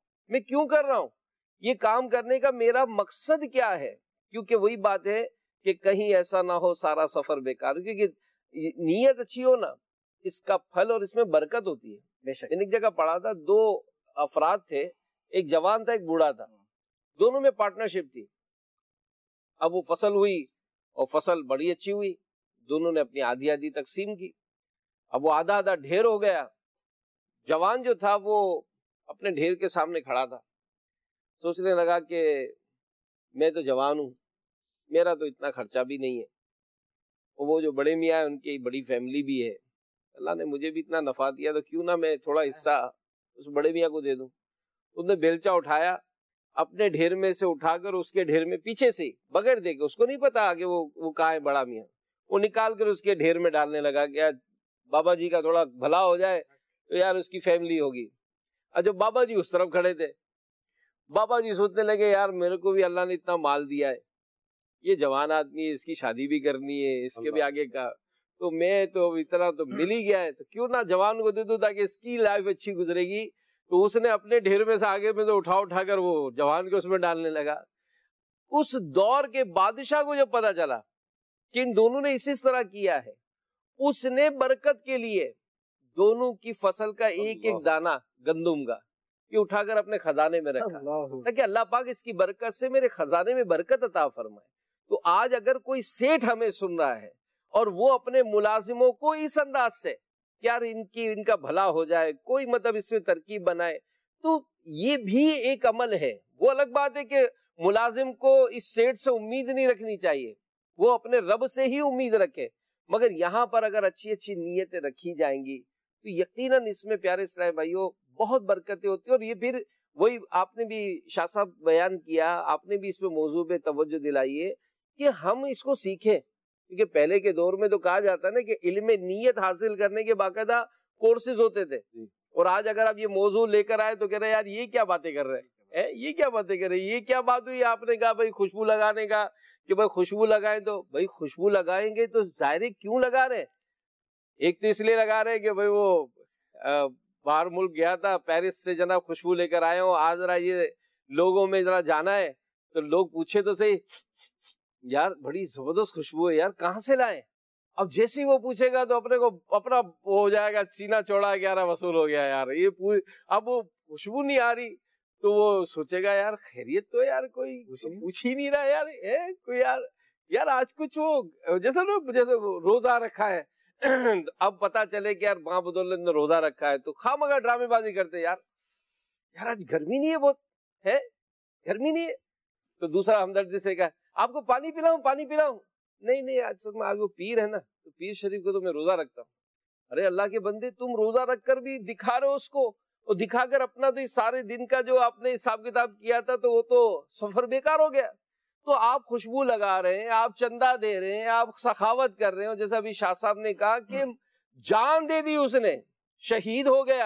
S2: ہوں، یہ کام کرنے کا میرا مقصد کیا ہے؟ کیونکہ وہی بات ہے کہ کہیں ایسا نہ ہو سارا سفر بیکار، کیونکہ نیت اچھی ہو نا اس کا پھل اور اس میں برکت ہوتی ہے۔
S3: بے شک۔
S2: ایک جگہ پڑھا تھا، 2 افراد تھے، ایک جوان تھا ایک بوڑھا تھا، دونوں میں پارٹنرشپ تھی۔ اب وہ فصل ہوئی اور فصل بڑی اچھی ہوئی، دونوں نے اپنی آدھی تقسیم کی۔ اب وہ آدھا ڈھیر ہو گیا، جوان جو تھا وہ اپنے ڈھیر کے سامنے کھڑا تھا، سوچنے لگا کہ میں تو جوان ہوں، میرا تو اتنا خرچہ بھی نہیں ہے، اور وہ جو بڑے میاں ہیں ان کی بڑی فیملی بھی ہے، اللہ نے مجھے بھی اتنا نفع دیا تو کیوں نہ میں تھوڑا حصہ اس بڑے میاں کو دے دوں۔ اس نے بیلچا اٹھایا، اپنے ڈھیر میں سے اٹھا کر اس کے ڈھیر میں پیچھے سے بغیر دیکھے، اس کو نہیں پتا کہ وہ کہاں ہے بڑا میاں، وہ نکال کر اس کے ڈھیر میں ڈالنے لگا کہ بابا جی کا تھوڑا بھلا ہو جائے تو یار اس کی فیملی ہوگی۔ اور جو بابا جی اس طرف کھڑے تھے، بابا جی سوچنے لگے یار میرے کو بھی اللہ نے اتنا مال دیا ہے، یہ جوان آدمی ہے، اس کی شادی بھی کرنی ہے، اس کے بھی آگے کا، تو میں تو اتنا تو مل ہی گیا ہے تو کیوں نہ جوان کو دے دوں تاکہ اس کی لائف اچھی گزرے گی۔ تو اس نے اپنے ڈھیر میں سے آگے میں سے اٹھا کر وہ جوان کے اس میں ڈالنے لگا۔ اس دور کے بادشاہ کو جب پتا چلا کہ ان دونوں نے اسی طرح کیا ہے، اس نے برکت کے لیے دونوں کی فصل کا ایک دانہ گندم کا یہ اٹھا کر اپنے خزانے میں رکھا تاکہ اللہ پاک اس کی برکت سے میرے خزانے میں برکت عطا فرمائے۔ تو آج اگر کوئی سیٹھ ہمیں سن رہا ہے اور وہ اپنے ملازموں کو اس انداز سے یار ان کا بھلا ہو جائے، کوئی مطلب اس میں ترکیب بنائے، تو یہ بھی ایک عمل ہے۔ وہ الگ بات ہے کہ ملازم کو اس سیٹھ سے امید نہیں رکھنی چاہیے، وہ اپنے رب سے ہی امید رکھے، مگر یہاں پر اگر اچھی نیتیں رکھی جائیں گی تو یقیناً اس میں پیارے اسلامی بھائیوں بہت برکتیں ہوتی ہیں۔ اور یہ پھر وہی آپ نے بھی شاہ صاحب بیان کیا، آپ نے بھی اس پہ موضوع پہ توجہ دلائی ہے کہ ہم اس کو سیکھیں، کیونکہ پہلے کے دور میں تو کہا جاتا ہے نا کہ علم نیت حاصل کرنے کے باقاعدہ کورسز ہوتے تھے، اور آج اگر آپ یہ موضوع لے کر آئے تو کہہ رہے ہیں یار یہ کیا باتیں کر رہے ہیں، یہ کیا باتیں کر رہے ہیں، یہ کیا بات ہوئی؟ آپ نے کہا بھائی خوشبو لگانے کا کہ بھائی خوشبو لگائیں، تو بھائی خوشبو لگائیں گے تو ظاہر کیوں لگا رہے ہیں؟ ایک تو اس لیے لگا رہے ہیں کہ بھائی وہ باہر ملک گیا تھا، پیرس سے جناب خوشبو لے کر آئے ہوں، آج ذرا یہ لوگوں میں ذرا جانا ہے، تو لوگ پوچھے تو صحیح یار بڑی زبردست خوشبو ہے یار کہاں سے لائے؟ اب جیسے ہی وہ پوچھے گا تو اپنے کو اپنا ہو جائے گا، سینہ چوڑا 11 وصول ہو گیا یار، یہ اب وہ خوشبو نہیں آ رہی تو وہ سوچے گا یار خیریت تو یار کوئی پوچھ ہی نہیں رہا یار، کوئی یار آج کچھ وہ جیسے روزہ رکھا ہے، اب پتا چلے کہ یار ماں بدولت نے روزہ رکھا ہے تو خواہ مگر ڈرامے بازی کرتے یار آج گرمی نہیں ہے، بہت ہے گرمی نہیں ہے، تو دوسرا ہمدردی سے کہا آپ کو پانی پلاؤں؟ نہیں آج سب میں آگے پیر ہے نا، تو پیر شریف کو تو میں روزہ رکھتا ہوں۔ ارے اللہ کے بندے تم روزہ رکھ کر بھی دکھا رہے ہو اس کو، اور دکھا کر اپنا تو اس سارے دن کا جو آپ نے حساب کتاب کیا تھا تو وہ تو سفر بیکار ہو گیا۔ تو آپ خوشبو لگا رہے ہیں، آپ چندہ دے رہے ہیں، آپ سخاوت کر رہے ہیں، جیسا ابھی شاہ صاحب نے کہا کہ جان دے دی اس نے، شہید ہو گیا،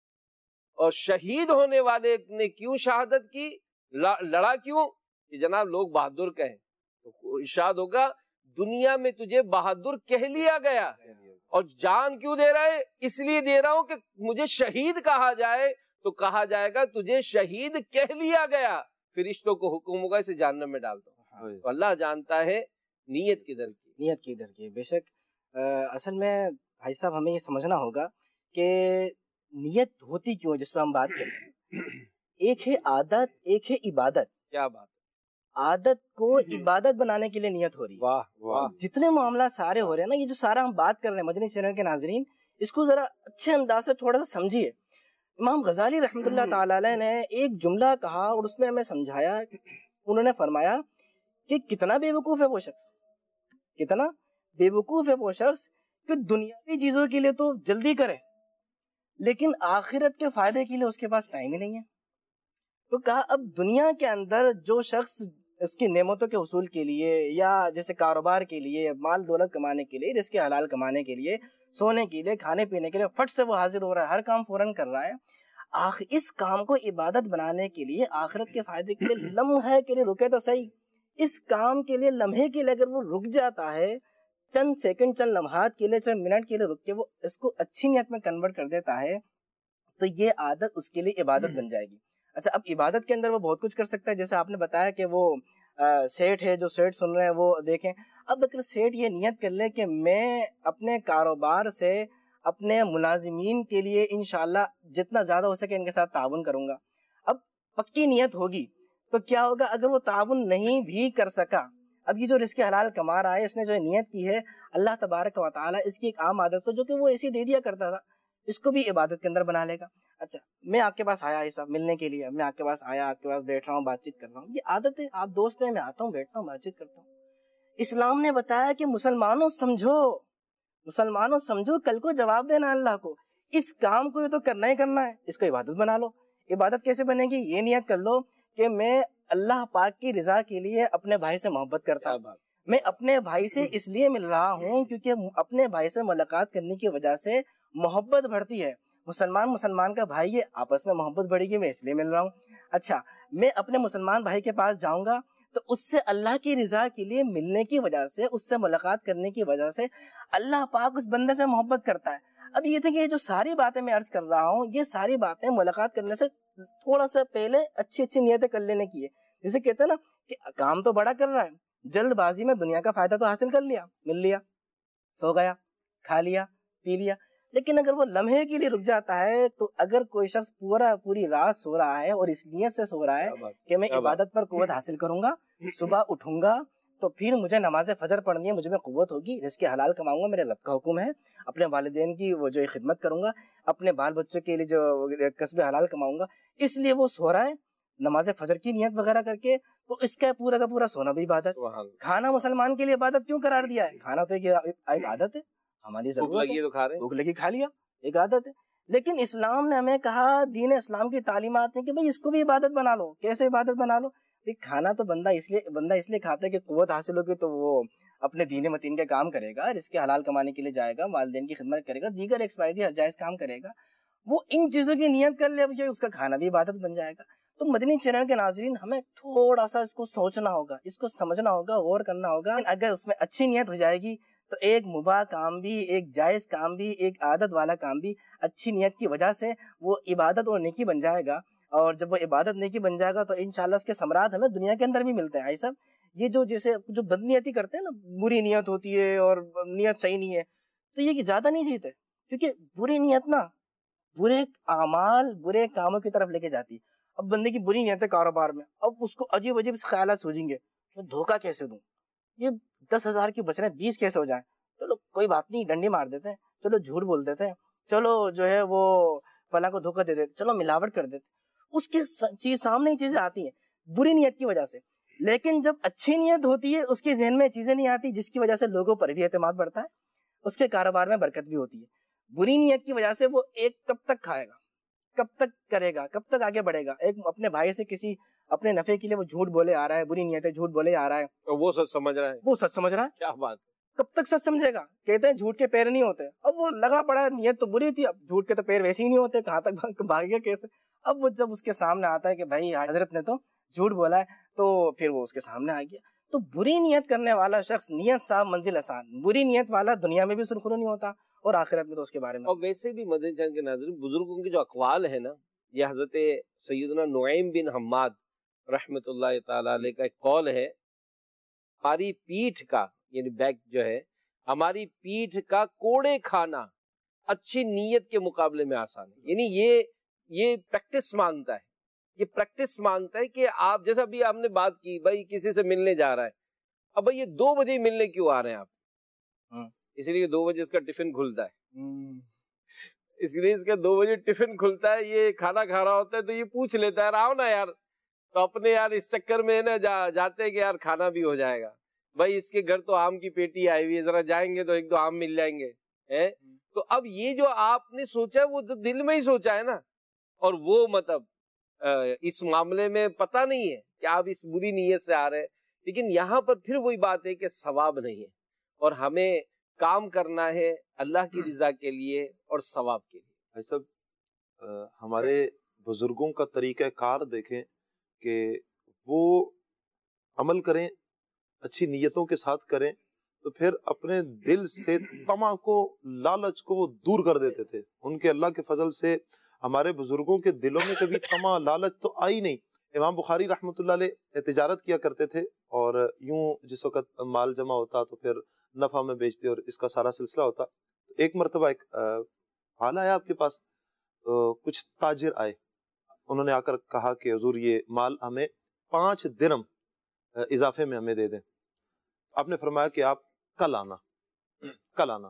S2: اور شہید ہونے والے نے کیوں شہادت کی، لڑا کیوں کہ جناب لوگ بہادر کہیں، تو ارشاد ہوگا دنیا میں تجھے بہادر کہہ لیا گیا، اور جان کیوں دے رہا ہے؟ اس لیے دے رہا ہوں کہ مجھے شہید کہا جائے تو کہا جائے گا تجھے شہید کہہ لیا گیا، فرشتوں کو حکم ہوگا اسے جہنم میں ڈال دو۔ تو اللہ جانتا ہے نیت کدھر کی۔
S3: بے شک اصل میں بھائی صاحب ہمیں یہ سمجھنا ہوگا کہ نیت ہوتی کیوں ہے، جس پہ ہم بات کریں۔ ایک ہے عادت، ایک ہے عبادت۔
S2: کیا بات،
S3: عادت کو عبادت بنانے کے لیے نیت ہو رہی ہے۔
S2: واہ
S3: جتنے معاملات سارے ہو رہے ہیں نا، یہ جو سارا ہم بات کر رہے ہیں مدنی چینل کے ناظرین، اس کو ذرا اچھے انداز سے تھوڑا سا سمجھیے۔ امام غزالی رحمۃ اللہ تعالی علیہ نے ایک جملہ کہا اور اس میں ہمیں سمجھایا، انہوں نے فرمایا کہ کتنا بے وقوف ہے وہ شخص، کتنا بے وقوف ہے وہ شخص کہ دنیاوی چیزوں کے لیے تو جلدی کرے لیکن آخرت کے فائدے کے لیے اس کے پاس ٹائم ہی نہیں ہے۔ تو کہا اب دنیا کے اندر جو شخص اس کی نعمتوں کے حصول کے لیے یا جیسے کاروبار کے لیے، مال دولت کمانے کے لیے، رزق حلال کمانے کے لیے، سونے کے لیے، کھانے پینے کے لیے فٹ سے وہ حاضر ہو رہا ہے، ہر کام فوراً کر رہا ہے، اس کام کو عبادت بنانے کے لیے، آخرت کے فائدے کے لیے لمحے کے لیے رکے تو صحیح، اس کام کے لیے لمحے کے لیے اگر وہ رک جاتا ہے، چند سیکنڈ، چند لمحات کے لیے، چند منٹ کے لیے رک کے وہ اس کو اچھی نیت میں کنورٹ کر دیتا ہے تو یہ عادت اس کے لیے عبادت بن جائے گی۔ اچھا، اب عبادت کے اندر وہ بہت کچھ کر سکتا ہے، جیسے آپ نے بتایا کہ وہ سیٹ ہے، جو سیٹ سن رہے ہیں وہ دیکھیں، اب اگر سیٹ یہ نیت کر لے کہ میں اپنے کاروبار سے اپنے ملازمین کے لیے انشاءاللہ جتنا زیادہ ہو سکے ان کے ساتھ تعاون کروں گا، اب پکی نیت ہوگی تو کیا ہوگا اگر وہ تعاون نہیں بھی کر سکا، اب یہ جو رزق حلال کما رہا ہے، اس نے جو نیت کی ہے، اللہ تبارک و تعالیٰ اس کی ایک عام عادت کو جو کہ وہ ایسی دے دیا کرتا تھا، اس کو بھی عبادت کے اندر بنا لے گا۔ اچھا، میں آپ کے پاس آیا یہ سب ملنے کے لیے، میں آپ کے پاس آیا، آپ کے پاس بیٹھ رہا ہوں، بات چیت کر رہا ہوں، یہ عادت ہے، آپ دوست ہیں، میں آتا ہوں، بیٹھتا ہوں، بات چیت کرتا ہوں۔ اسلام نے بتایا کہ مسلمانوں سمجھو کل کو جواب دینا اللہ کو، اس کام کو یہ تو کرنا ہی کرنا ہے، اس کو عبادت بنا لو۔ عبادت کیسے بنے گی؟ یہ نیت کر لو کہ میں اللہ پاک کی رضا کے لیے اپنے بھائی سے محبت کرتا ہوں، میں اپنے بھائی سے اس لیے مل رہا ہوں کیونکہ اپنے بھائی سے ملاقات کرنے کی وجہ سے محبت بڑھتی ہے، مسلمان کا بھائی ہے، آپس میں محبت بڑھے گی، میں اس لیے مل رہا ہوں۔ اچھا، میں اپنے مسلمان بھائی کے پاس جاؤں گا تو اس سے اللہ کی رضا کے لیے ملنے کی وجہ سے، اس سے ملاقات کرنے کی وجہ سے اللہ پاک اس بندے سے محبت کرتا ہے۔ اب یہ تھے کہ یہ جو ساری باتیں میں عرض کر رہا ہوں، یہ ساری باتیں ملاقات کرنے سے تھوڑا سا پہلے اچھی نیتیں کر لینے کی ہے۔ جسے کہتے ہیں نا کہ کام تو بڑا کر رہا ہے، جلد بازی میں دنیا کا فائدہ تو حاصل کر لیا، مل لیا، سو گیا، کھا لیا، پی لیا، لیکن اگر وہ لمحے کے لیے رک جاتا ہے تو اگر کوئی شخص پوری رات سو رہا ہے اور اس نیت سے سو رہا ہے کہ میں عبادت پر قوت حاصل کروں گا، صبح اٹھوں گا تو پھر مجھے نماز فجر پڑھنی ہے، مجھے میں قوت ہوگی، رزق حلال کماؤں گا، میرے رب کا حکم ہے، اپنے والدین کی وہ جو خدمت کروں گا، اپنے بال بچوں کے لیے جو کسب حلال کماؤں گا، اس لیے وہ سو رہا ہے نماز فجر کی نیت وغیرہ کر کے، تو اس کا پورا سونا بھی عبادت۔ کھانا مسلمان کے لیے عبادت کیوں قرار دیا ہے؟ کھانا تو ایک عادت ہے، ہماری ضرورت ہے، بھوک لگی کھا لیا، ایک عادت ہے، لیکن اسلام نے ہمیں کہا، دین اسلام کی تعلیمات ہیں کہ بھئی اس کو بھی عبادت بنا لو۔ کیسے عبادت بنا لو؟ کھانا تو بندہ اس لیے کھاتا ہے کہ قوت حاصل ہوگی تو وہ اپنے دین متین کے کام کرے گا، رزق حلال کمانے کے لیے جائے گا، والدین کی خدمت کرے گا، دیگر XYZ جائز کام کرے گا، وہ ان چیزوں کی نیت کر لے، اب یہ اس کا کھانا بھی عبادت بن جائے گا۔ تو مدنی چینل کے ناظرین، ہمیں تھوڑا سا اس کو سوچنا ہوگا، اس کو سمجھنا ہوگا، غور کرنا ہوگا۔ اگر اس میں اچھی نیت ہو جائے گی تو ایک مباح کام بھی، ایک جائز کام بھی، ایک عادت والا کام بھی اچھی نیت کی وجہ سے وہ عبادت اور نیکی بن جائے گا، اور جب وہ عبادت نیکی بن جائے گا تو انشاءاللہ اس کے ثمرات ہمیں دنیا کے اندر بھی ملتے ہیں۔ ایسا یہ جو بد نیتی کرتے ہیں نا، بری نیت ہوتی ہے اور نیت صحیح نہیں ہے، تو یہ زیادہ نہیں جیتے، کیونکہ بری نیت نا برے اعمال، برے کاموں کی طرف لے کے جاتی ہے۔ اب بندے کی بری نیت ہے کاروبار میں، اب اس کو عجیب خیالات سوچیں گے، میں دھوکہ کیسے دوں، یہ 10,000 کی بچ رہے ہیں 20 کیسے ہو جائیں، چلو کوئی بات نہیں، ڈنڈی مار دیتے ہیں، چلو جھوٹ بول دیتے ہیں، چلو جو ہے وہ فلاں کو دھوکہ دے دیتے، چلو ملاوٹ کر دیتے، اس کے سامنے ہی چیزیں آتی ہیں بری نیت کی وجہ سے۔ لیکن جب اچھی نیت ہوتی ہے، اس کے ذہن میں چیزیں نہیں آتی، جس کی وجہ سے لوگوں پر بھی اعتماد بڑھتا ہے، اس کے کاروبار میں برکت بھی ہوتی ہے۔ بری نیت کی وجہ سے وہ ایک کب تک کھائے گا، کب تک کرے گا، کب تک آگے بڑھے گا؟ ایک اپنے بھائی سے کسی اپنے نفع کے لیے وہ جھوٹ بولے آ رہا ہے، بری نیت ہے، جھوٹ بولے آ رہا ہے،
S2: وہ سچ سمجھ رہا ہے، کیا بات ہے،
S3: کب تک سچ سمجھے گا؟ کہتے ہیں جھوٹ کے پیر نہیں ہوتے، اب وہ لگا پڑا ہے، نیت تو بری تھی، اب جھوٹ کے تو پیر ویسے ہی نہیں ہوتے، کہاں تک بھاگ گیا کیسے؟ اب وہ جب اس کے سامنے آتا ہے کہ بھائی حضرت نے تو جھوٹ بولا ہے، تو پھر وہ اس کے سامنے آ گیا۔ تو بری نیت کرنے والا شخص، نیت صاف منزل آسان، بری نیت والا دنیا میں بھی سرخرو نہیں ہوتا اور آخرت میں تو اس کے بارے میں۔
S2: اور ویسے بھی مدنی چینل کے ناظرین، بزرگوں کے جو اقوال ہے نا، یہ حضرت سیدنا نعیم بن حماد رحمت اللہ تعالی علیہ کا ایک قول ہے، ہماری پیٹھ کا، یعنی بیک جو ہے، ہماری پیٹھ کا کوڑے کھانا اچھی نیت کے مقابلے میں آسان ہے۔ یعنی یہ پریکٹس مانگتا ہے، یہ پریکٹس مانگتا ہے کہ آپ جیسا بھی آپ نے بات کی، بھائی کسی سے ملنے جا رہا ہے، اب بھائی یہ 2 بجے ملنے کیوں آ رہے ہیں آپ؟ اس لیے 2 بجے اس کا ٹفن کھلتا ہے، اس لیے اس کے 2 بجے ٹفن کھلتا ہے، یہ کھانا کھا رہا ہوتا ہے تو یہ پوچھ لیتا ہے آؤ نا یار، تو اپنے یار اس چکر میں نا جاتے ہیں کہ یار کھانا بھی ہو جائے گا، بھائی اس کے گھر تو آم کی پیٹی آئی ہوئی ہے، ذرا جائیں گے تو 1-2 آم مل جائیں گے. تو اب یہ جو آپ نے سوچا وہ تو دل میں ہی سوچا ہے نا، اور وہ مطلب اس معاملے میں پتہ نہیں ہے کہ آپ اس بری نیت سے آ رہے ہیں، لیکن یہاں پر پھر وہی بات ہے کہ ثواب نہیں ہے، اور ہمیں کام کرنا ہے اللہ کی رضا کے لیے اور ثواب کے لیے.
S4: بھائی صاحب ہمارے بزرگوں کا طریقہ کار دیکھیں کہ وہ عمل کریں، اچھی نیتوں کے ساتھ کریں، تو پھر اپنے دل سے طمع کو، لالچ کو وہ دور کر دیتے تھے. ان کے اللہ کے فضل سے ہمارے بزرگوں کے دلوں میں کبھی طمع، لالچ تو آئی نہیں. امام بخاری رحمۃ اللہ علیہ تجارت کیا کرتے تھے، اور یوں جس وقت مال جمع ہوتا تو پھر نفع میں بیچتے اور اس کا سارا سلسلہ ہوتا. ایک مرتبہ ایک حال آیا آپ کے پاس، کچھ تاجر آئے، انہوں نے آ کر کہا کہ حضور یہ مال ہمیں 5 درم اضافے میں ہمیں دے دیں. آپ نے فرمایا کہ آپ کل آنا.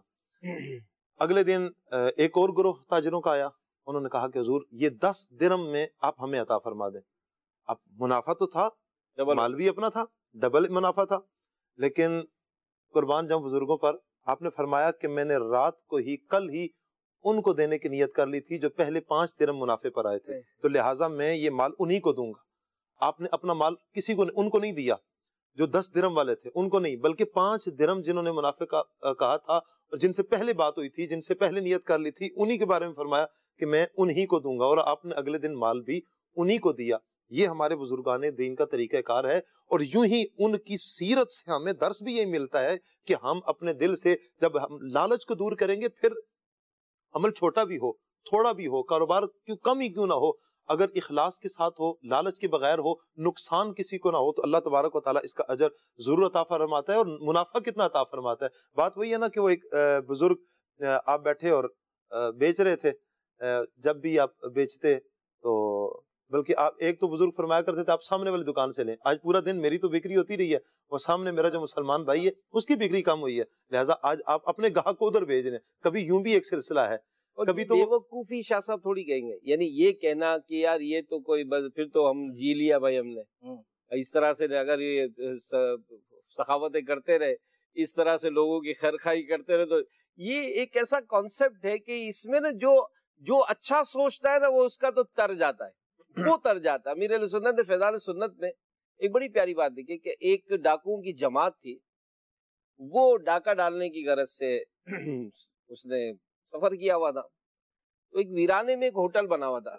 S4: اگلے دن ایک اور گروہ تاجروں کا آیا، انہوں نے کہا کہ حضور یہ 10 درم میں آپ ہمیں عطا فرما دیں. اب منافع تو تھا، مال بھی اپنا تھا، ڈبل منافع تھا، لیکن قربان جاؤں بزرگوں پر، آپ نے فرمایا کہ میں نے رات کو ہی، کل ہی ان کو دینے کی نیت کر لی تھی جو پہلے 5 درم منافع پر آئے تھے، تو لہٰذا میں یہ مال انہی کو دوں گا. آپ نے اپنا مال کسی کو ان کو نہیں دیا، جو 10 درم والے تھے ان کو نہیں، بلکہ 5 درم جنہوں نے منافع کا کہا تھا اور جن سے پہلے بات ہوئی تھی، جن سے پہلے نیت کر لی تھی، انہی کے بارے میں فرمایا کہ میں انہی کو دوں گا، اور آپ نے اگلے دن مال بھی انہی کو دیا. یہ ہمارے بزرگان دین کا طریقہ کار ہے، اور یوں ہی ان کی سیرت سے ہمیں درس بھی یہی ملتا ہے کہ ہم اپنے دل سے جب ہم لالچ کو دور کریں گے، پھر عمل چھوٹا بھی ہو، تھوڑا بھی ہو، کاروبار کم ہی کیوں نہ ہو، اگر اخلاص کے ساتھ ہو، لالچ کے بغیر ہو، نقصان کسی کو نہ ہو، تو اللہ تبارک و تعالیٰ اس کا اجر ضرور عطا فرماتا ہے، اور منافع کتنا عطا فرماتا ہے. بات وہی ہے نا کہ وہ ایک بزرگ آپ بیٹھے اور بیچ رہے تھے. جب بھی آپ بیچتے تو بلکہ آپ ایک تو بزرگ فرمایا کرتے تھے آپ سامنے والی دکان سے لیں. آج پورا دن میری تو بکری ہوتی رہی ہے، وہ سامنے میرا جو مسلمان بھائی ہے اس کی بکری کم ہوئی ہے، لہٰذا آج آپ اپنے گاہک کو ادھر بھیج رہے ہیں. کبھی یوں بھی ایک سلسلہ ہے، کبھی تو
S2: بیوقوفی شاہ صاحب تھوڑی کہیں گے، یعنی یہ کہنا کہ یار یہ تو کوئی بس پھر تو ہم جی لیا بھائی ہم نے، اس طرح سے اگر یہ سخاوتیں کرتے رہے، اس طرح سے لوگوں کی خیرخواہی کرتے رہے، تو یہ ایک ایسا کانسیپٹ ہے کہ اس میں نا جو اچھا سوچتا ہے نا وہ اس کا تو تر جاتا ہے، وہ تر جاتا ہے. امیر اہل سنت فیضان سنت میں ایک بڑی پیاری بات دیکھی کہ ایک ڈاکوؤں کی جماعت تھی، وہ ڈاکہ ڈالنے کی غرض سے اس نے سفر کیا ہوا تھا. تو ایک ویرانے میں ایک ہوٹل بنا ہوا تھا.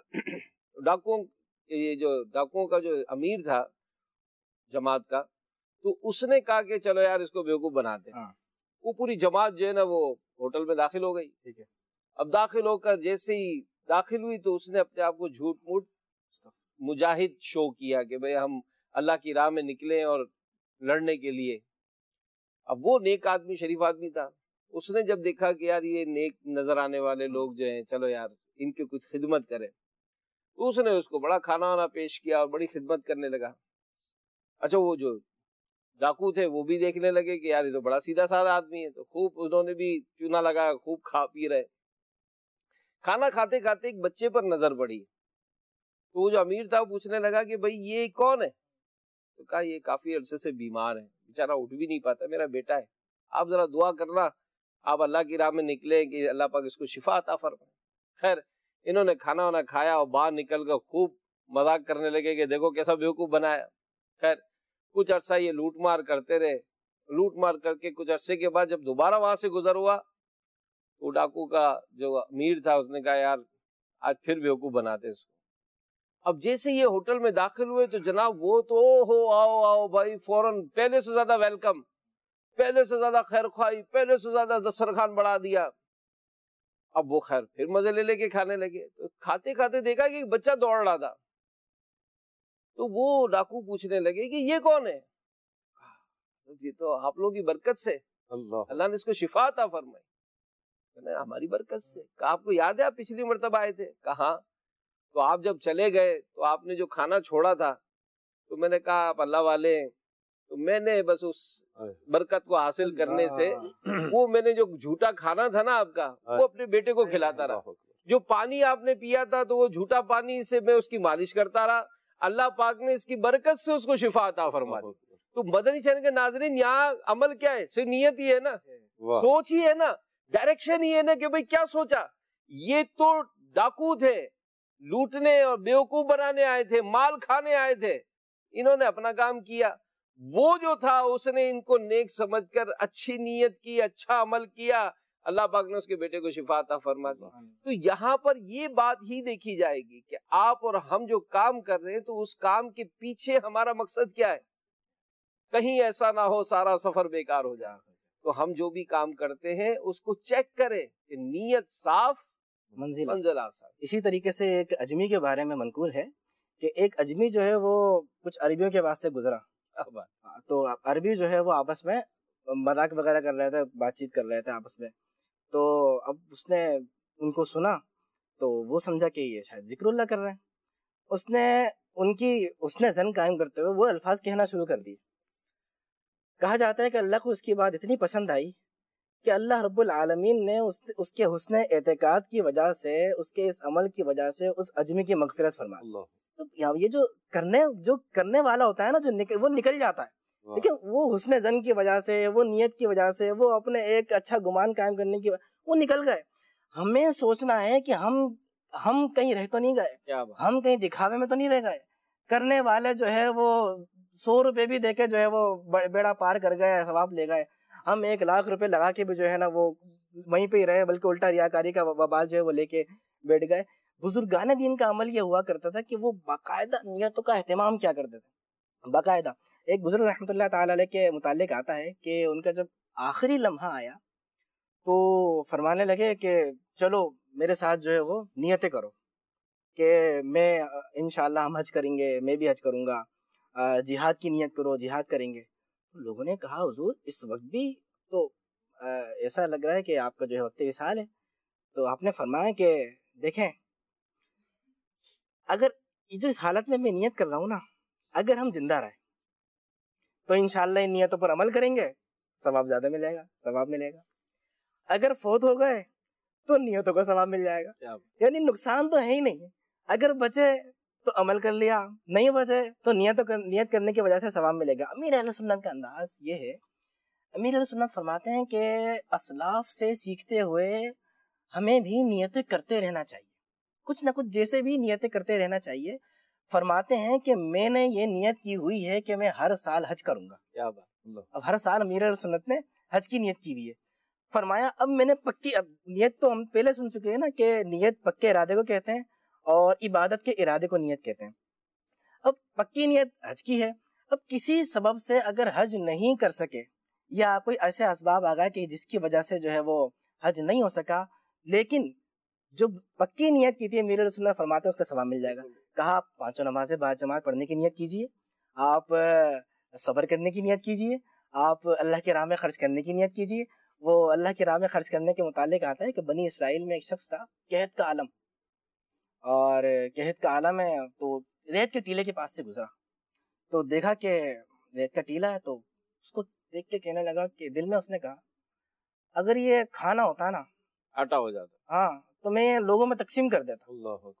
S2: ڈاکوؤں کا جو امیر تھا جماعت کا، تو اس نے کہا کہ چلو یار اس کو بیوقوف بناتے ہیں. وہ پوری جماعت جو ہے نا وہ ہوٹل میں داخل ہو گئی. ٹھیک ہے، اب داخل ہو کر جیسے ہی داخل ہوئی تو اس نے اپنے آپ کو جھوٹ موٹ مجاہد شو کیا کہ بھئی ہم اللہ کی راہ میں نکلے اور لڑنے کے لیے. اب وہ نیک آدمی، شریف آدمی تھا، اس نے جب دیکھا کہ یار یہ نیک نظر آنے والے لوگ جو ہیں، چلو یار ان کی کچھ خدمت کریں، تو اس نے اس کو بڑا کھانا وانا پیش کیا اور بڑی خدمت کرنے لگا. اچھا وہ جو ڈاکو تھے وہ بھی دیکھنے لگے کہ یار یہ تو بڑا سیدھا سادہ آدمی ہے، تو خوب انہوں نے بھی چونا لگایا، خوب کھا پی رہے. کھانا کھاتے کھاتے ایک بچے پر نظر پڑی، تو وہ جو امیر تھا وہ پوچھنے لگا کہ بھئی یہ کون ہے؟ تو کہا یہ کافی عرصے سے بیمار ہے، بیچارہ اٹھ بھی نہیں پاتا، میرا بیٹا ہے، آپ ذرا دعا کرنا آپ اللہ کی راہ میں نکلے کہ اللہ پاک اس کو شفا عطا فرمائے. خیر انہوں نے کھانا وانا کھایا اور باہر نکل کر خوب مذاق کرنے لگے کہ دیکھو کیسا بیوقوف بنایا. خیر کچھ عرصہ یہ لوٹ مار کرتے رہے. لوٹ مار کر کے کچھ عرصے کے بعد جب دوبارہ وہاں سے گزر ہوا تو ڈاکو کا جو امیر تھا اس نے کہا یار آج پھر بیوقوف بناتے اس کو. اب جیسے یہ ہوٹل میں داخل ہوئے تو جناب وہ تو آؤ آؤ بھائی فوراً پہلے سے زیادہ ویلکم، پہلے سے زیادہ خیر خواہی، پہلے سے زیادہ دسترخوان بڑھا دیا. اب وہ خیر پھر مزے لے کے کھانے لگے. تو کھاتے کھاتے دیکھا کہ ایک بچہ دوڑ رہا تھا، تو وہ ڈاکو پوچھنے لگے کہ یہ کون ہے؟ یہ تو آپ لوگوں کی برکت سے اللہ نے اس کو شفا عطا فرمائی. ہماری برکت سے. کہا آپ کو یاد ہے آپ پچھلی مرتبہ آئے تھے؟ کہا تو آپ جب چلے گئے تو آپ نے جو کھانا چھوڑا تھا تو میں نے کہا آپ اللہ والے ہیں، تو میں نے بس اس برکت کو حاصل کرنے سے وہ میں نے جو جھوٹا کھانا تھا نا آپ کا وہ اپنے بیٹے کو کھلاتا رہا. جو پانی آپ نے پیا تھا تو وہ جھوٹا پانی سے میں اس کی مالش کرتا رہا، اللہ پاک نے اس کی برکت سے اس کو شفا عطا فرما دی۔ تو مدنی چینل کے ناظرین یہاں عمل کیا ہے؟ صرف نیت ہی ہے نا، سوچ ہی ہے نا، ڈائریکشن ہی ہے نا کہ بھئی کیا سوچا۔ یہ تو ڈاکو تھے، لوٹنے اور بیوقوف بنانے آئے تھے، مال کھانے آئے تھے، انہوں نے اپنا کام کیا۔ وہ جو تھا اس نے ان کو نیک سمجھ کر اچھی نیت کی، اچھا عمل کیا، اللہ پاک نے اس کے بیٹے کو شفا عطا فرما دی۔ تو یہاں پر یہ بات ہی دیکھی جائے گی کہ آپ اور ہم جو کام کر رہے ہیں تو اس کام کے پیچھے ہمارا مقصد کیا ہے۔ کہیں ایسا نہ ہو سارا سفر بیکار ہو جائے۔ تو ہم جو بھی کام کرتے ہیں اس کو چیک کریں کہ نیت صاف، منزل آسان۔
S3: اسی طریقے سے ایک اجمی کے بارے میں منقول ہے کہ ایک اجمی جو ہے وہ کچھ عربیوں کے پاس سے گزرا، تو عربی جو ہے وہ آپس میں مذاق وغیرہ کر رہے تھے، بات چیت کر رہے تھے آپس میں۔ تو اب اس نے ان کو سنا تو وہ سمجھا کہ یہ شاید ذکر اللہ کر رہے ہیں۔ اس نے ظن قائم کرتے ہوئے وہ الفاظ کہنا شروع کر دیے۔ کہا جاتا ہے کہ اللہ کو اس کی بات اتنی پسند آئی کہ اللہ رب العالمین نے اس کے حسن اعتقاد کی وجہ سے، اس کے اس عمل کی وجہ سے اس اجمی کی مغفرت فرمائی۔ تو یہ جو کرنے والا ہوتا ہے نا، وہ نکل جاتا ہے، دیکھیں وہ حسن ظن کی وجہ سے، وہ نیت کی وجہ سے، وہ اپنے ایک اچھا گمان قائم کرنے کی وجہ وہ نکل گئے۔ ہمیں سوچنا ہے کہ ہم کہیں رہ تو نہیں گئے، ہم کہیں دکھاوے میں تو نہیں رہ گئے۔ کرنے والے جو ہے وہ 100 روپے بھی دے کے جو ہے وہ بیڑا پار کر گئے، ثواب لے گئے۔ ہم 1 لاکھ روپے لگا کے بھی جو ہے نا وہ وہیں پہ ہی رہے، بلکہ الٹا ریاکاری کا وبال جو ہے وہ لے کے بیٹھ گئے۔ بزرگان دین کا عمل یہ ہوا کرتا تھا کہ وہ باقاعدہ نیتوں کا اہتمام کیا کرتے تھے، باقاعدہ۔ ایک بزرگ رحمۃ اللہ تعالی علیہ کے متعلق آتا ہے کہ ان کا جب آخری لمحہ آیا تو فرمانے لگے کہ چلو میرے ساتھ جو ہے وہ نیتیں کرو کہ میں انشاءاللہ ہم حج کریں گے، میں بھی حج کروں گا، جہاد کی نیت کرو، جہاد کریں گے۔ لوگوں نے کہا حضور اس وقت بھی تو ایسا لگ رہا ہے کہ آپ کا جو ہے وقت وصال ہے۔ تو آپ نے فرمایا کہ دیکھیں اگر جو اس حالت میں نیت کر رہا ہوں نا، اگر ہم زندہ رہے تو انشاءاللہ ان نیتوں پر عمل کریں گے، ثواب زیادہ ملے گا، ثواب ملے گا۔ اگر فوت ہو گئے تو نیتوں کا ثواب مل جائے گا، یعنی نقصان تو ہے ہی نہیں۔ اگر بچے تو عمل کر لیا، نہیں بچے تو نیت کرنے کی وجہ سے ثواب ملے گا۔ امیر اہل سنت کا انداز یہ ہے، امیر اہل سنت فرماتے ہیں کہ اسلاف سے سیکھتے ہوئے ہمیں بھی نیتیں کرتے رہنا چاہیے، کچھ نہ کچھ جیسے بھی نیتیں کرتے رہنا چاہیے۔ فرماتے ہیں کہ میں نے یہ نیت کی ہوئی ہے کہ میں ہر سال حج کروں گا۔ کیا بات! اب ہر سال امیر اہل سنت نے حج کی نیت کی ہوئی ہے۔ فرمایا اب میں نے اب نیت تو ہم پہلے سن چکے ہیں نا کہ نیت پکے ارادے کو کہتے ہیں اور عبادت کے ارادے کو نیت کہتے ہیں۔ اب پکی نیت حج کی ہے، اب کسی سبب سے اگر حج نہیں کر سکے یا کوئی ایسے اسباب آ گئے کہ جس کی وجہ سے جو ہے وہ حج نہیں ہو سکا، لیکن جو پکی نیت کی تھی امیر اہل سنت فرماتے ہیں اس کا ثواب مل جائے گا۔ کہا آپ 5 نمازیں باجماعت پڑھنے کی نیت کیجیے، آپ صبر کرنے کی نیت کیجیے، آپ اللہ کی راہ میں خرچ کرنے کی نیت کیجیے۔ وہ اللہ کی راہ میں خرچ کرنے کے متعلق آتا ہے کہ بنی اسرائیل میں ایک شخص تھا کہت کا عالم، اور کہت کا عالم ہے تو ریت کے ٹیلے کے پاس سے گزرا تو دیکھا کہ ریت کا ٹیلا ہے، تو اس کو دیکھ کے کہنے لگا کہ دل میں اس نے کہا اگر یہ کھانا ہوتا نا،
S2: آٹا ہو جاتا،
S3: ہاں تو میں لوگوں میں تقسیم کر دیتا۔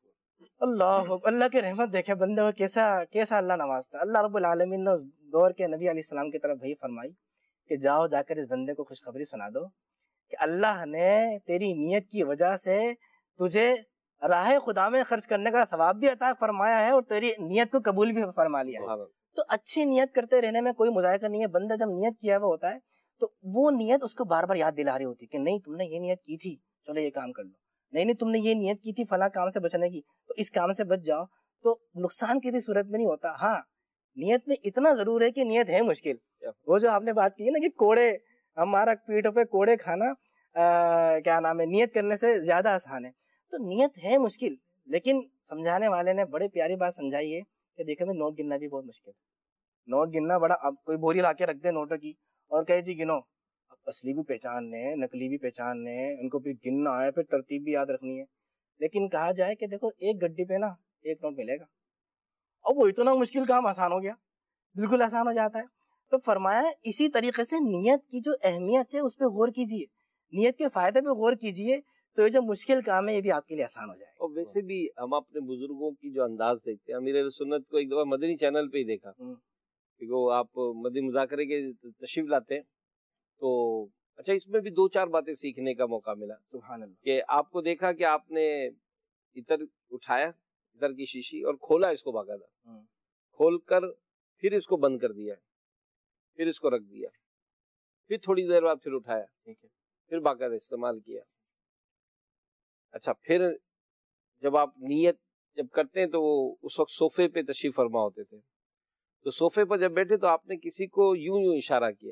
S3: اللہ کے رحمت دیکھے بندے کو کیسا اللہ نوازتا۔ اللہ رب العالمین نے اس دور کے نبی علیہ السلام کی طرف بھائی فرمائی کہ جاؤ جا کر اس بندے کو خوشخبری سنا دو کہ اللہ نے تیری نیت کی وجہ سے تجھے راہ خدا میں خرچ کرنے کا ثواب بھی عطا فرمایا ہے اور تیری نیت کو قبول بھی فرما لیا ہے۔ تو اچھی نیت کرتے رہنے میں کوئی مذائقہ نہیں ہے۔ بندہ جب نیت کیا ہوا ہوتا ہے تو وہ نیت اس کو بار بار یاد دلا رہی ہوتی کہ نہیں تم نے یہ نیت کی تھی، چلو یہ کام کر لو، نہیں تم نے یہ نیت کی تھی فلاں کام سے بچنے کی، تو اس کام سے بچ جاؤ۔ تو نقصان کسی صورت میں نہیں ہوتا۔ ہاں نیت میں اتنا ضرور ہے کہ نیت ہے مشکل۔ وہ جو آپ نے بات کی ہے نا کہ کوڑے، ہمارا پیٹوں پہ کوڑے کھانا کیا نام ہے، نیت کرنے سے زیادہ آسان ہے۔ تو نیت ہے مشکل، لیکن سمجھانے والے نے بڑے پیاری بات سمجھائی ہے کہ دیکھو میں نوٹ گننا بھی بہت مشکل ہے۔ نوٹ گننا بڑا، اب کوئی بوری لا کے رکھ دے نوٹوں کی اور کہے جی گنو، اب اصلی بھی پہچاننے، نقلی بھی پہچاننے، ان کو پھر گننا ہے، پھر ترتیب بھی یاد رکھنی ہے۔ لیکن کہا جائے کہ دیکھو ایک گڈی پہ نا 1 نوٹ ملے گا، اور وہ اتنا مشکل کام آسان ہو گیا، بالکل آسان ہو جاتا ہے۔ تو فرمایا اسی طریقے سے نیت کی جو اہمیت ہے اس پہ غور کیجئے، نیت کے فائدے پہ غور کیجئے، تو یہ جو مشکل کام ہے یہ بھی آپ کے لیے آسان ہو جائے گا.
S2: اور ویسے بھی ہم اپنے بزرگوں کی جو انداز دیکھتے ہیں، امیر اہل سنت کو ایک دفعہ مدنی چینل پہ ہی دیکھا، کیونکہ وہ آپ مدنی مذاکرے کے تشریف لاتے ہیں، تو اچھا اس میں بھی 2-4 باتیں سیکھنے کا موقع ملا.
S3: سبحان اللہ.
S2: کہ آپ کو دیکھا کہ آپ نے عطر اٹھایا، عطر کی شیشی، اور کھولا اس کو باقاعدہ، کھول کر پھر اس کو بند کر دیا، پھر اس کو رکھ دیا، پھر تھوڑی دیر بعد پھر اٹھایا، پھر باقاعدہ استعمال کیا. اچھا پھر جب آپ نیت جب کرتے ہیں تو وہ اس وقت صوفے پہ تشریف فرما ہوتے تھے، تو صوفے پر جب بیٹھے تو آپ نے کسی کو یوں یوں اشارہ کیا.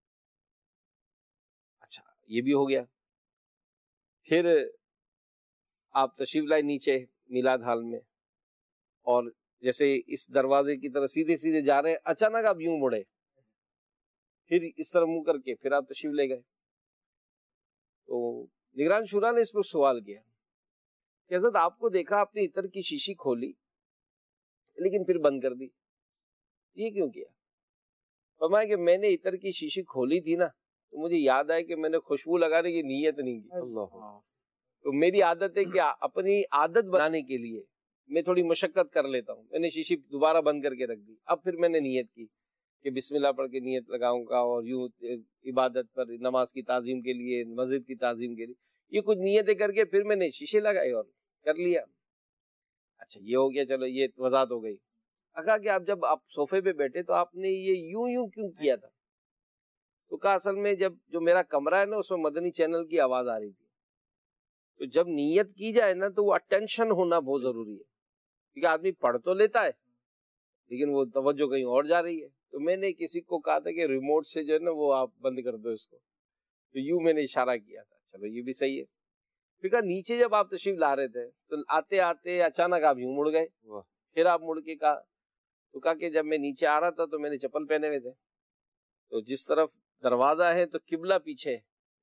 S2: اچھا یہ بھی ہو گیا. پھر آپ تشریف لائے نیچے میلاد ہال میں، اور جیسے اس دروازے کی طرف سیدھے سیدھے جا رہے ہیں، اچانک آپ یوں مڑے، پھر اس طرح منہ کر کے پھر آپ تشریف لے گئے. تو نگران شورا نے اس پر سوال کیا کہ حضرت آپ کو دیکھا آپ نے عطر کی شیشی کھولی لیکن پھر بند کر دی، یہ کیوں کیا؟ فرمایا کہ میں نے عطر کی شیشی کھولی تھی نا، تو مجھے یاد آیا کہ میں نے خوشبو لگانے کی نیت نہیں کی. تو میری عادت ہے کہ اپنی عادت بنانے کے لیے میں تھوڑی مشقت کر لیتا ہوں. میں نے شیشی دوبارہ بند کر کے رکھ دی، اب پھر میں نے نیت کی کہ بسم اللہ پڑھ کے نیت لگاؤں گا، اور یوں عبادت پر، نماز کی تعظیم کے لیے، مسجد کی تعظیم کے لیے، یہ کچھ نیتیں کر کے پھر میں نے شیشے لگائے اور کر لیا. اچھا یہ ہو گیا، چلو یہ وضاحت ہو گئی. کہا کہ آپ جب آپ صوفے پہ بیٹھے تو آپ نے یہ یوں یوں کیوں کیا تھا؟ تو کہا اصل میں جب جو میرا کمرہ ہے نا اس میں مدنی چینل کی آواز آ رہی تھی، تو جب نیت کی جائے نا تو وہ اٹینشن ہونا بہت ضروری ہے، کیونکہ آدمی پڑھ تو لیتا ہے لیکن وہ توجہ کہیں اور جا رہی ہے. تو میں نے کسی کو کہا تھا کہ ریموٹ سے جو ہے نا وہ آپ بند کر دو اس کو، تو یوں میں نے اشارہ کیا تھا. چلو یہ بھی صحیح ہے. پھر کہا نیچے جب آپ تشریف لا رہے تھے تو آتے آتے اچانک آپ یوں مڑ گئے، پھر آپ مڑ کے کہا کہ جب میں نیچے آ رہا تھا تو میں نے چپل پہنے ہوئے تھے، تو جس طرف دروازہ ہے تو قبلہ پیچھے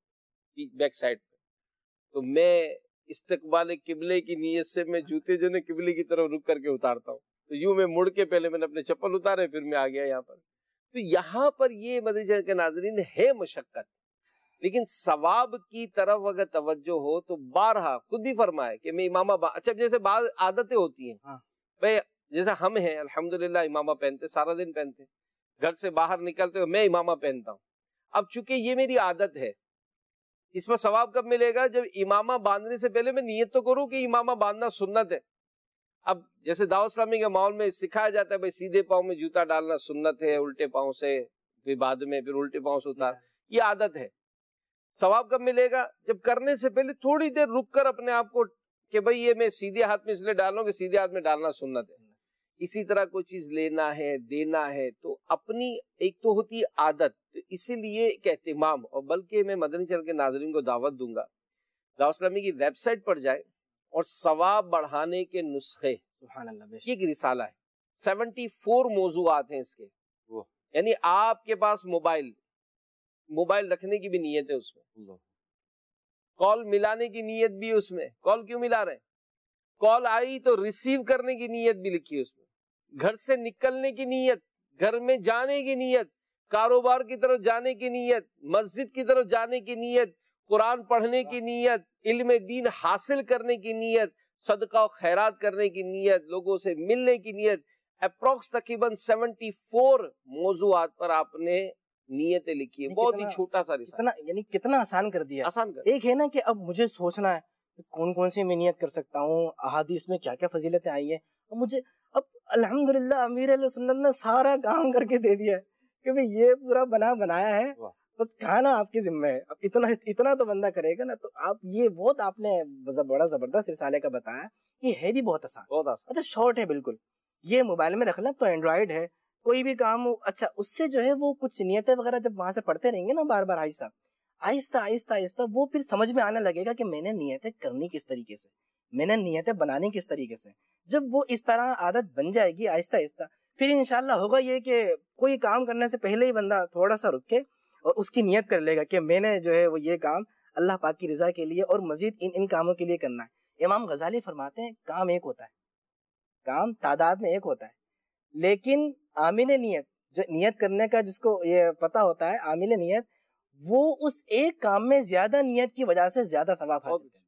S2: بیک سائڈ پہ، تو میں استقبال قبلے کی نیت سے میں جوتے جو نے قبلے کی طرف رک کر کے اتارتا ہوں، تو یوں میں مڑ کے پہلے میں نے اپنے چپل اتارے، پھر میں آ گیا یہاں پر. تو یہاں پر یہ مدنی کے ناظرین ہے مشقت، لیکن ثواب کی طرف اگر توجہ ہو تو بارہا خود بھی فرمائے کہ میں امامہ اچھا جیسے بعض عادتیں ہوتی ہیں بھائی، جیسے ہم ہیں الحمدللہ امامہ پہنتے، سارا دن پہنتے، گھر سے باہر نکلتے میں امامہ پہنتا ہوں. اب چونکہ یہ میری عادت ہے، اس پر ثواب کب ملے گا؟ جب امامہ باندھنے سے پہلے میں نیت تو کروں کہ امامہ باندھنا سنت ہے. اب جیسے دعوت اسلامی کے ماحول میں سکھایا جاتا ہے بھائی سیدھے پاؤں میں جوتا ڈالنا سنت ہے، الٹے پاؤں سے پھر بعد میں پھر الٹے پاؤں سے اتار، یہ عادت ہے. ثواب کب ملے گا؟ جب کرنے سے پہلے تھوڑی دیر رک کر اپنے آپ کو کہ بھئی یہ میں سیدھے ہاتھ میں اس لیے ڈالوں کہ سیدھے ہاتھ میں ڈالنا سنت ہے. اسی طرح کوئی چیز لینا ہے، دینا ہے، تو اپنی ایک تو ہوتی عادت، تو اسی لیے ایک اہتمام. اور بلکہ میں مدنی چینل کے ناظرین کو دعوت دوں گا دعوت اسلامی کی ویب سائٹ پر جائیں اور ثواب بڑھانے کے نسخے،
S3: سبحان اللہ،
S2: یہ ایک رسالہ ہے، 74 موضوعات ہیں اس کے. یعنی آپ کے پاس موبائل رکھنے کی بھی نیت ہے اس میں، کال ملانے کی نیت بھی اس میں، کال کیوں ملا رہے ہیں؟ کال آئی تو ریسیو کرنے کی نیت بھی لکھی ہے اس میں، گھر سے نکلنے کی نیت، گھر میں جانے کی نیت، کاروبار کی طرف جانے کی نیت، مسجد کی طرف جانے کی نیت، قرآن پڑھنے کی نیت، علم دین حاصل کرنے کی نیت، صدقہ و خیرات کرنے کی نیت، لوگوں سے ملنے کی نیت. اپروکس تقریباً 74 موضوعات پر آپ نے نیتیں لکھی ہے. بہت ہی چھوٹا سا رسالہ،
S3: یعنی کتنا آسان کر دیا.
S2: آسان کر.
S3: ایک ہے نا کہ اب مجھے سوچنا ہے کون کون سی میں نیت کر سکتا ہوں، احادیث میں کیا کیا فضیلتیں آئی ہیں، اب مجھے اب الحمدللہ امیر علیہ سنت نے سارا کام کر کے دے دیا ہے کہ بھئی یہ پورا بنایا ہے، بس کھانا آپ کی ذمہ ہے. اب اتنا تو بندہ کرے گا نا. تو آپ یہ بہت آپ نے بڑا زبردست رسالے کا بتایا، یہ ہے بھی بہت آسان، بہت آسان. اچھا شارٹ ہے بالکل، یہ موبائل میں رکھ لیں تو اینڈرائڈ ہے، کوئی بھی کام ہو. اچھا اس سے جو ہے وہ کچھ نیتیں وغیرہ جب وہاں سے پڑھتے رہیں گے نا بار بار آہستہ وہ پھر سمجھ میں آنے لگے گا کہ میں نے نیتیں کرنی کس طریقے سے، میں نے نیتیں بنانی کس طریقے سے. جب وہ اس طرح عادت بن جائے گی آہستہ پھر انشاءاللہ ہوگا یہ کہ کوئی کام کرنے سے پہلے ہی بندہ تھوڑا سا رک کے اور اس کی نیت کر لے گا کہ میں نے جو ہے وہ یہ کام اللہ پاک کی رضا کے لیے اور مزید ان کاموں کے لیے کرنا ہے. امام غزالی فرماتے ہیں کام ایک ہوتا ہے، کام تعداد میں ایک ہوتا ہے، لیکن عامل نیت، جو نیت کرنے کا جس کو یہ پتا ہوتا ہے عامل نیت، وہ اس ایک کام میں زیادہ نیت کی وجہ سے زیادہ ثواب حاصل کرتا ہے.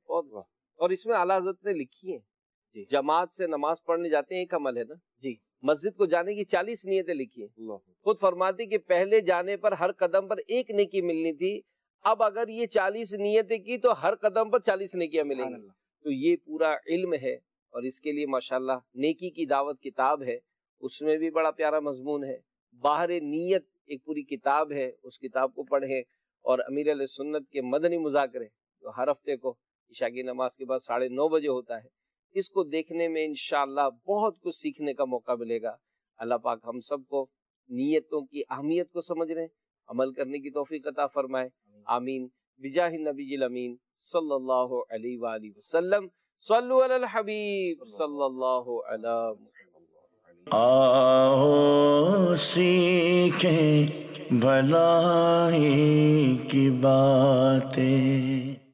S2: بہت. اور اس میں اعلیٰ حضرت نے لکھی ہیں
S3: جی.
S2: جماعت سے نماز پڑھنے جاتے ہیں ایک عمل ہے نا
S3: جی.
S2: مسجد کو جانے کی 40 نیتیں لکھی ہیں.
S4: اللہ.
S2: خود فرماتی کہ پہلے جانے پر ہر قدم پر ایک نیکی ملنی تھی، اب اگر یہ 40 نیتیں کی تو ہر قدم پر 40 نیکیاں ملیں
S3: سبحان
S2: گی.
S3: اللہ.
S2: تو یہ پورا علم ہے، اور اس کے لیے ماشاءاللہ نیکی کی دعوت کتاب ہے، اس میں بھی بڑا پیارا مضمون ہے. باہر نیت ایک پوری کتاب ہے، اس کتاب کو پڑھیں. اور امیر علیہ سنت کے مدنی مذاکرے جو ہر ہفتے کو عشاء کی نماز کے بعد 9:30 بجے ہوتا ہے، اس کو دیکھنے میں انشاءاللہ بہت کچھ سیکھنے کا موقع ملے گا. اللہ پاک ہم سب کو نیتوں کی اہمیت کو سمجھنے، عمل کرنے کی توفیق عطا فرمائے. آمین. بجاہ النبی الامین صلی اللہ علیہ وآلہ وسلم. صلو علی الحبیب صلی اللہ علیہ وسلم.
S1: آؤ سیکھیں بھلائی کی باتیں.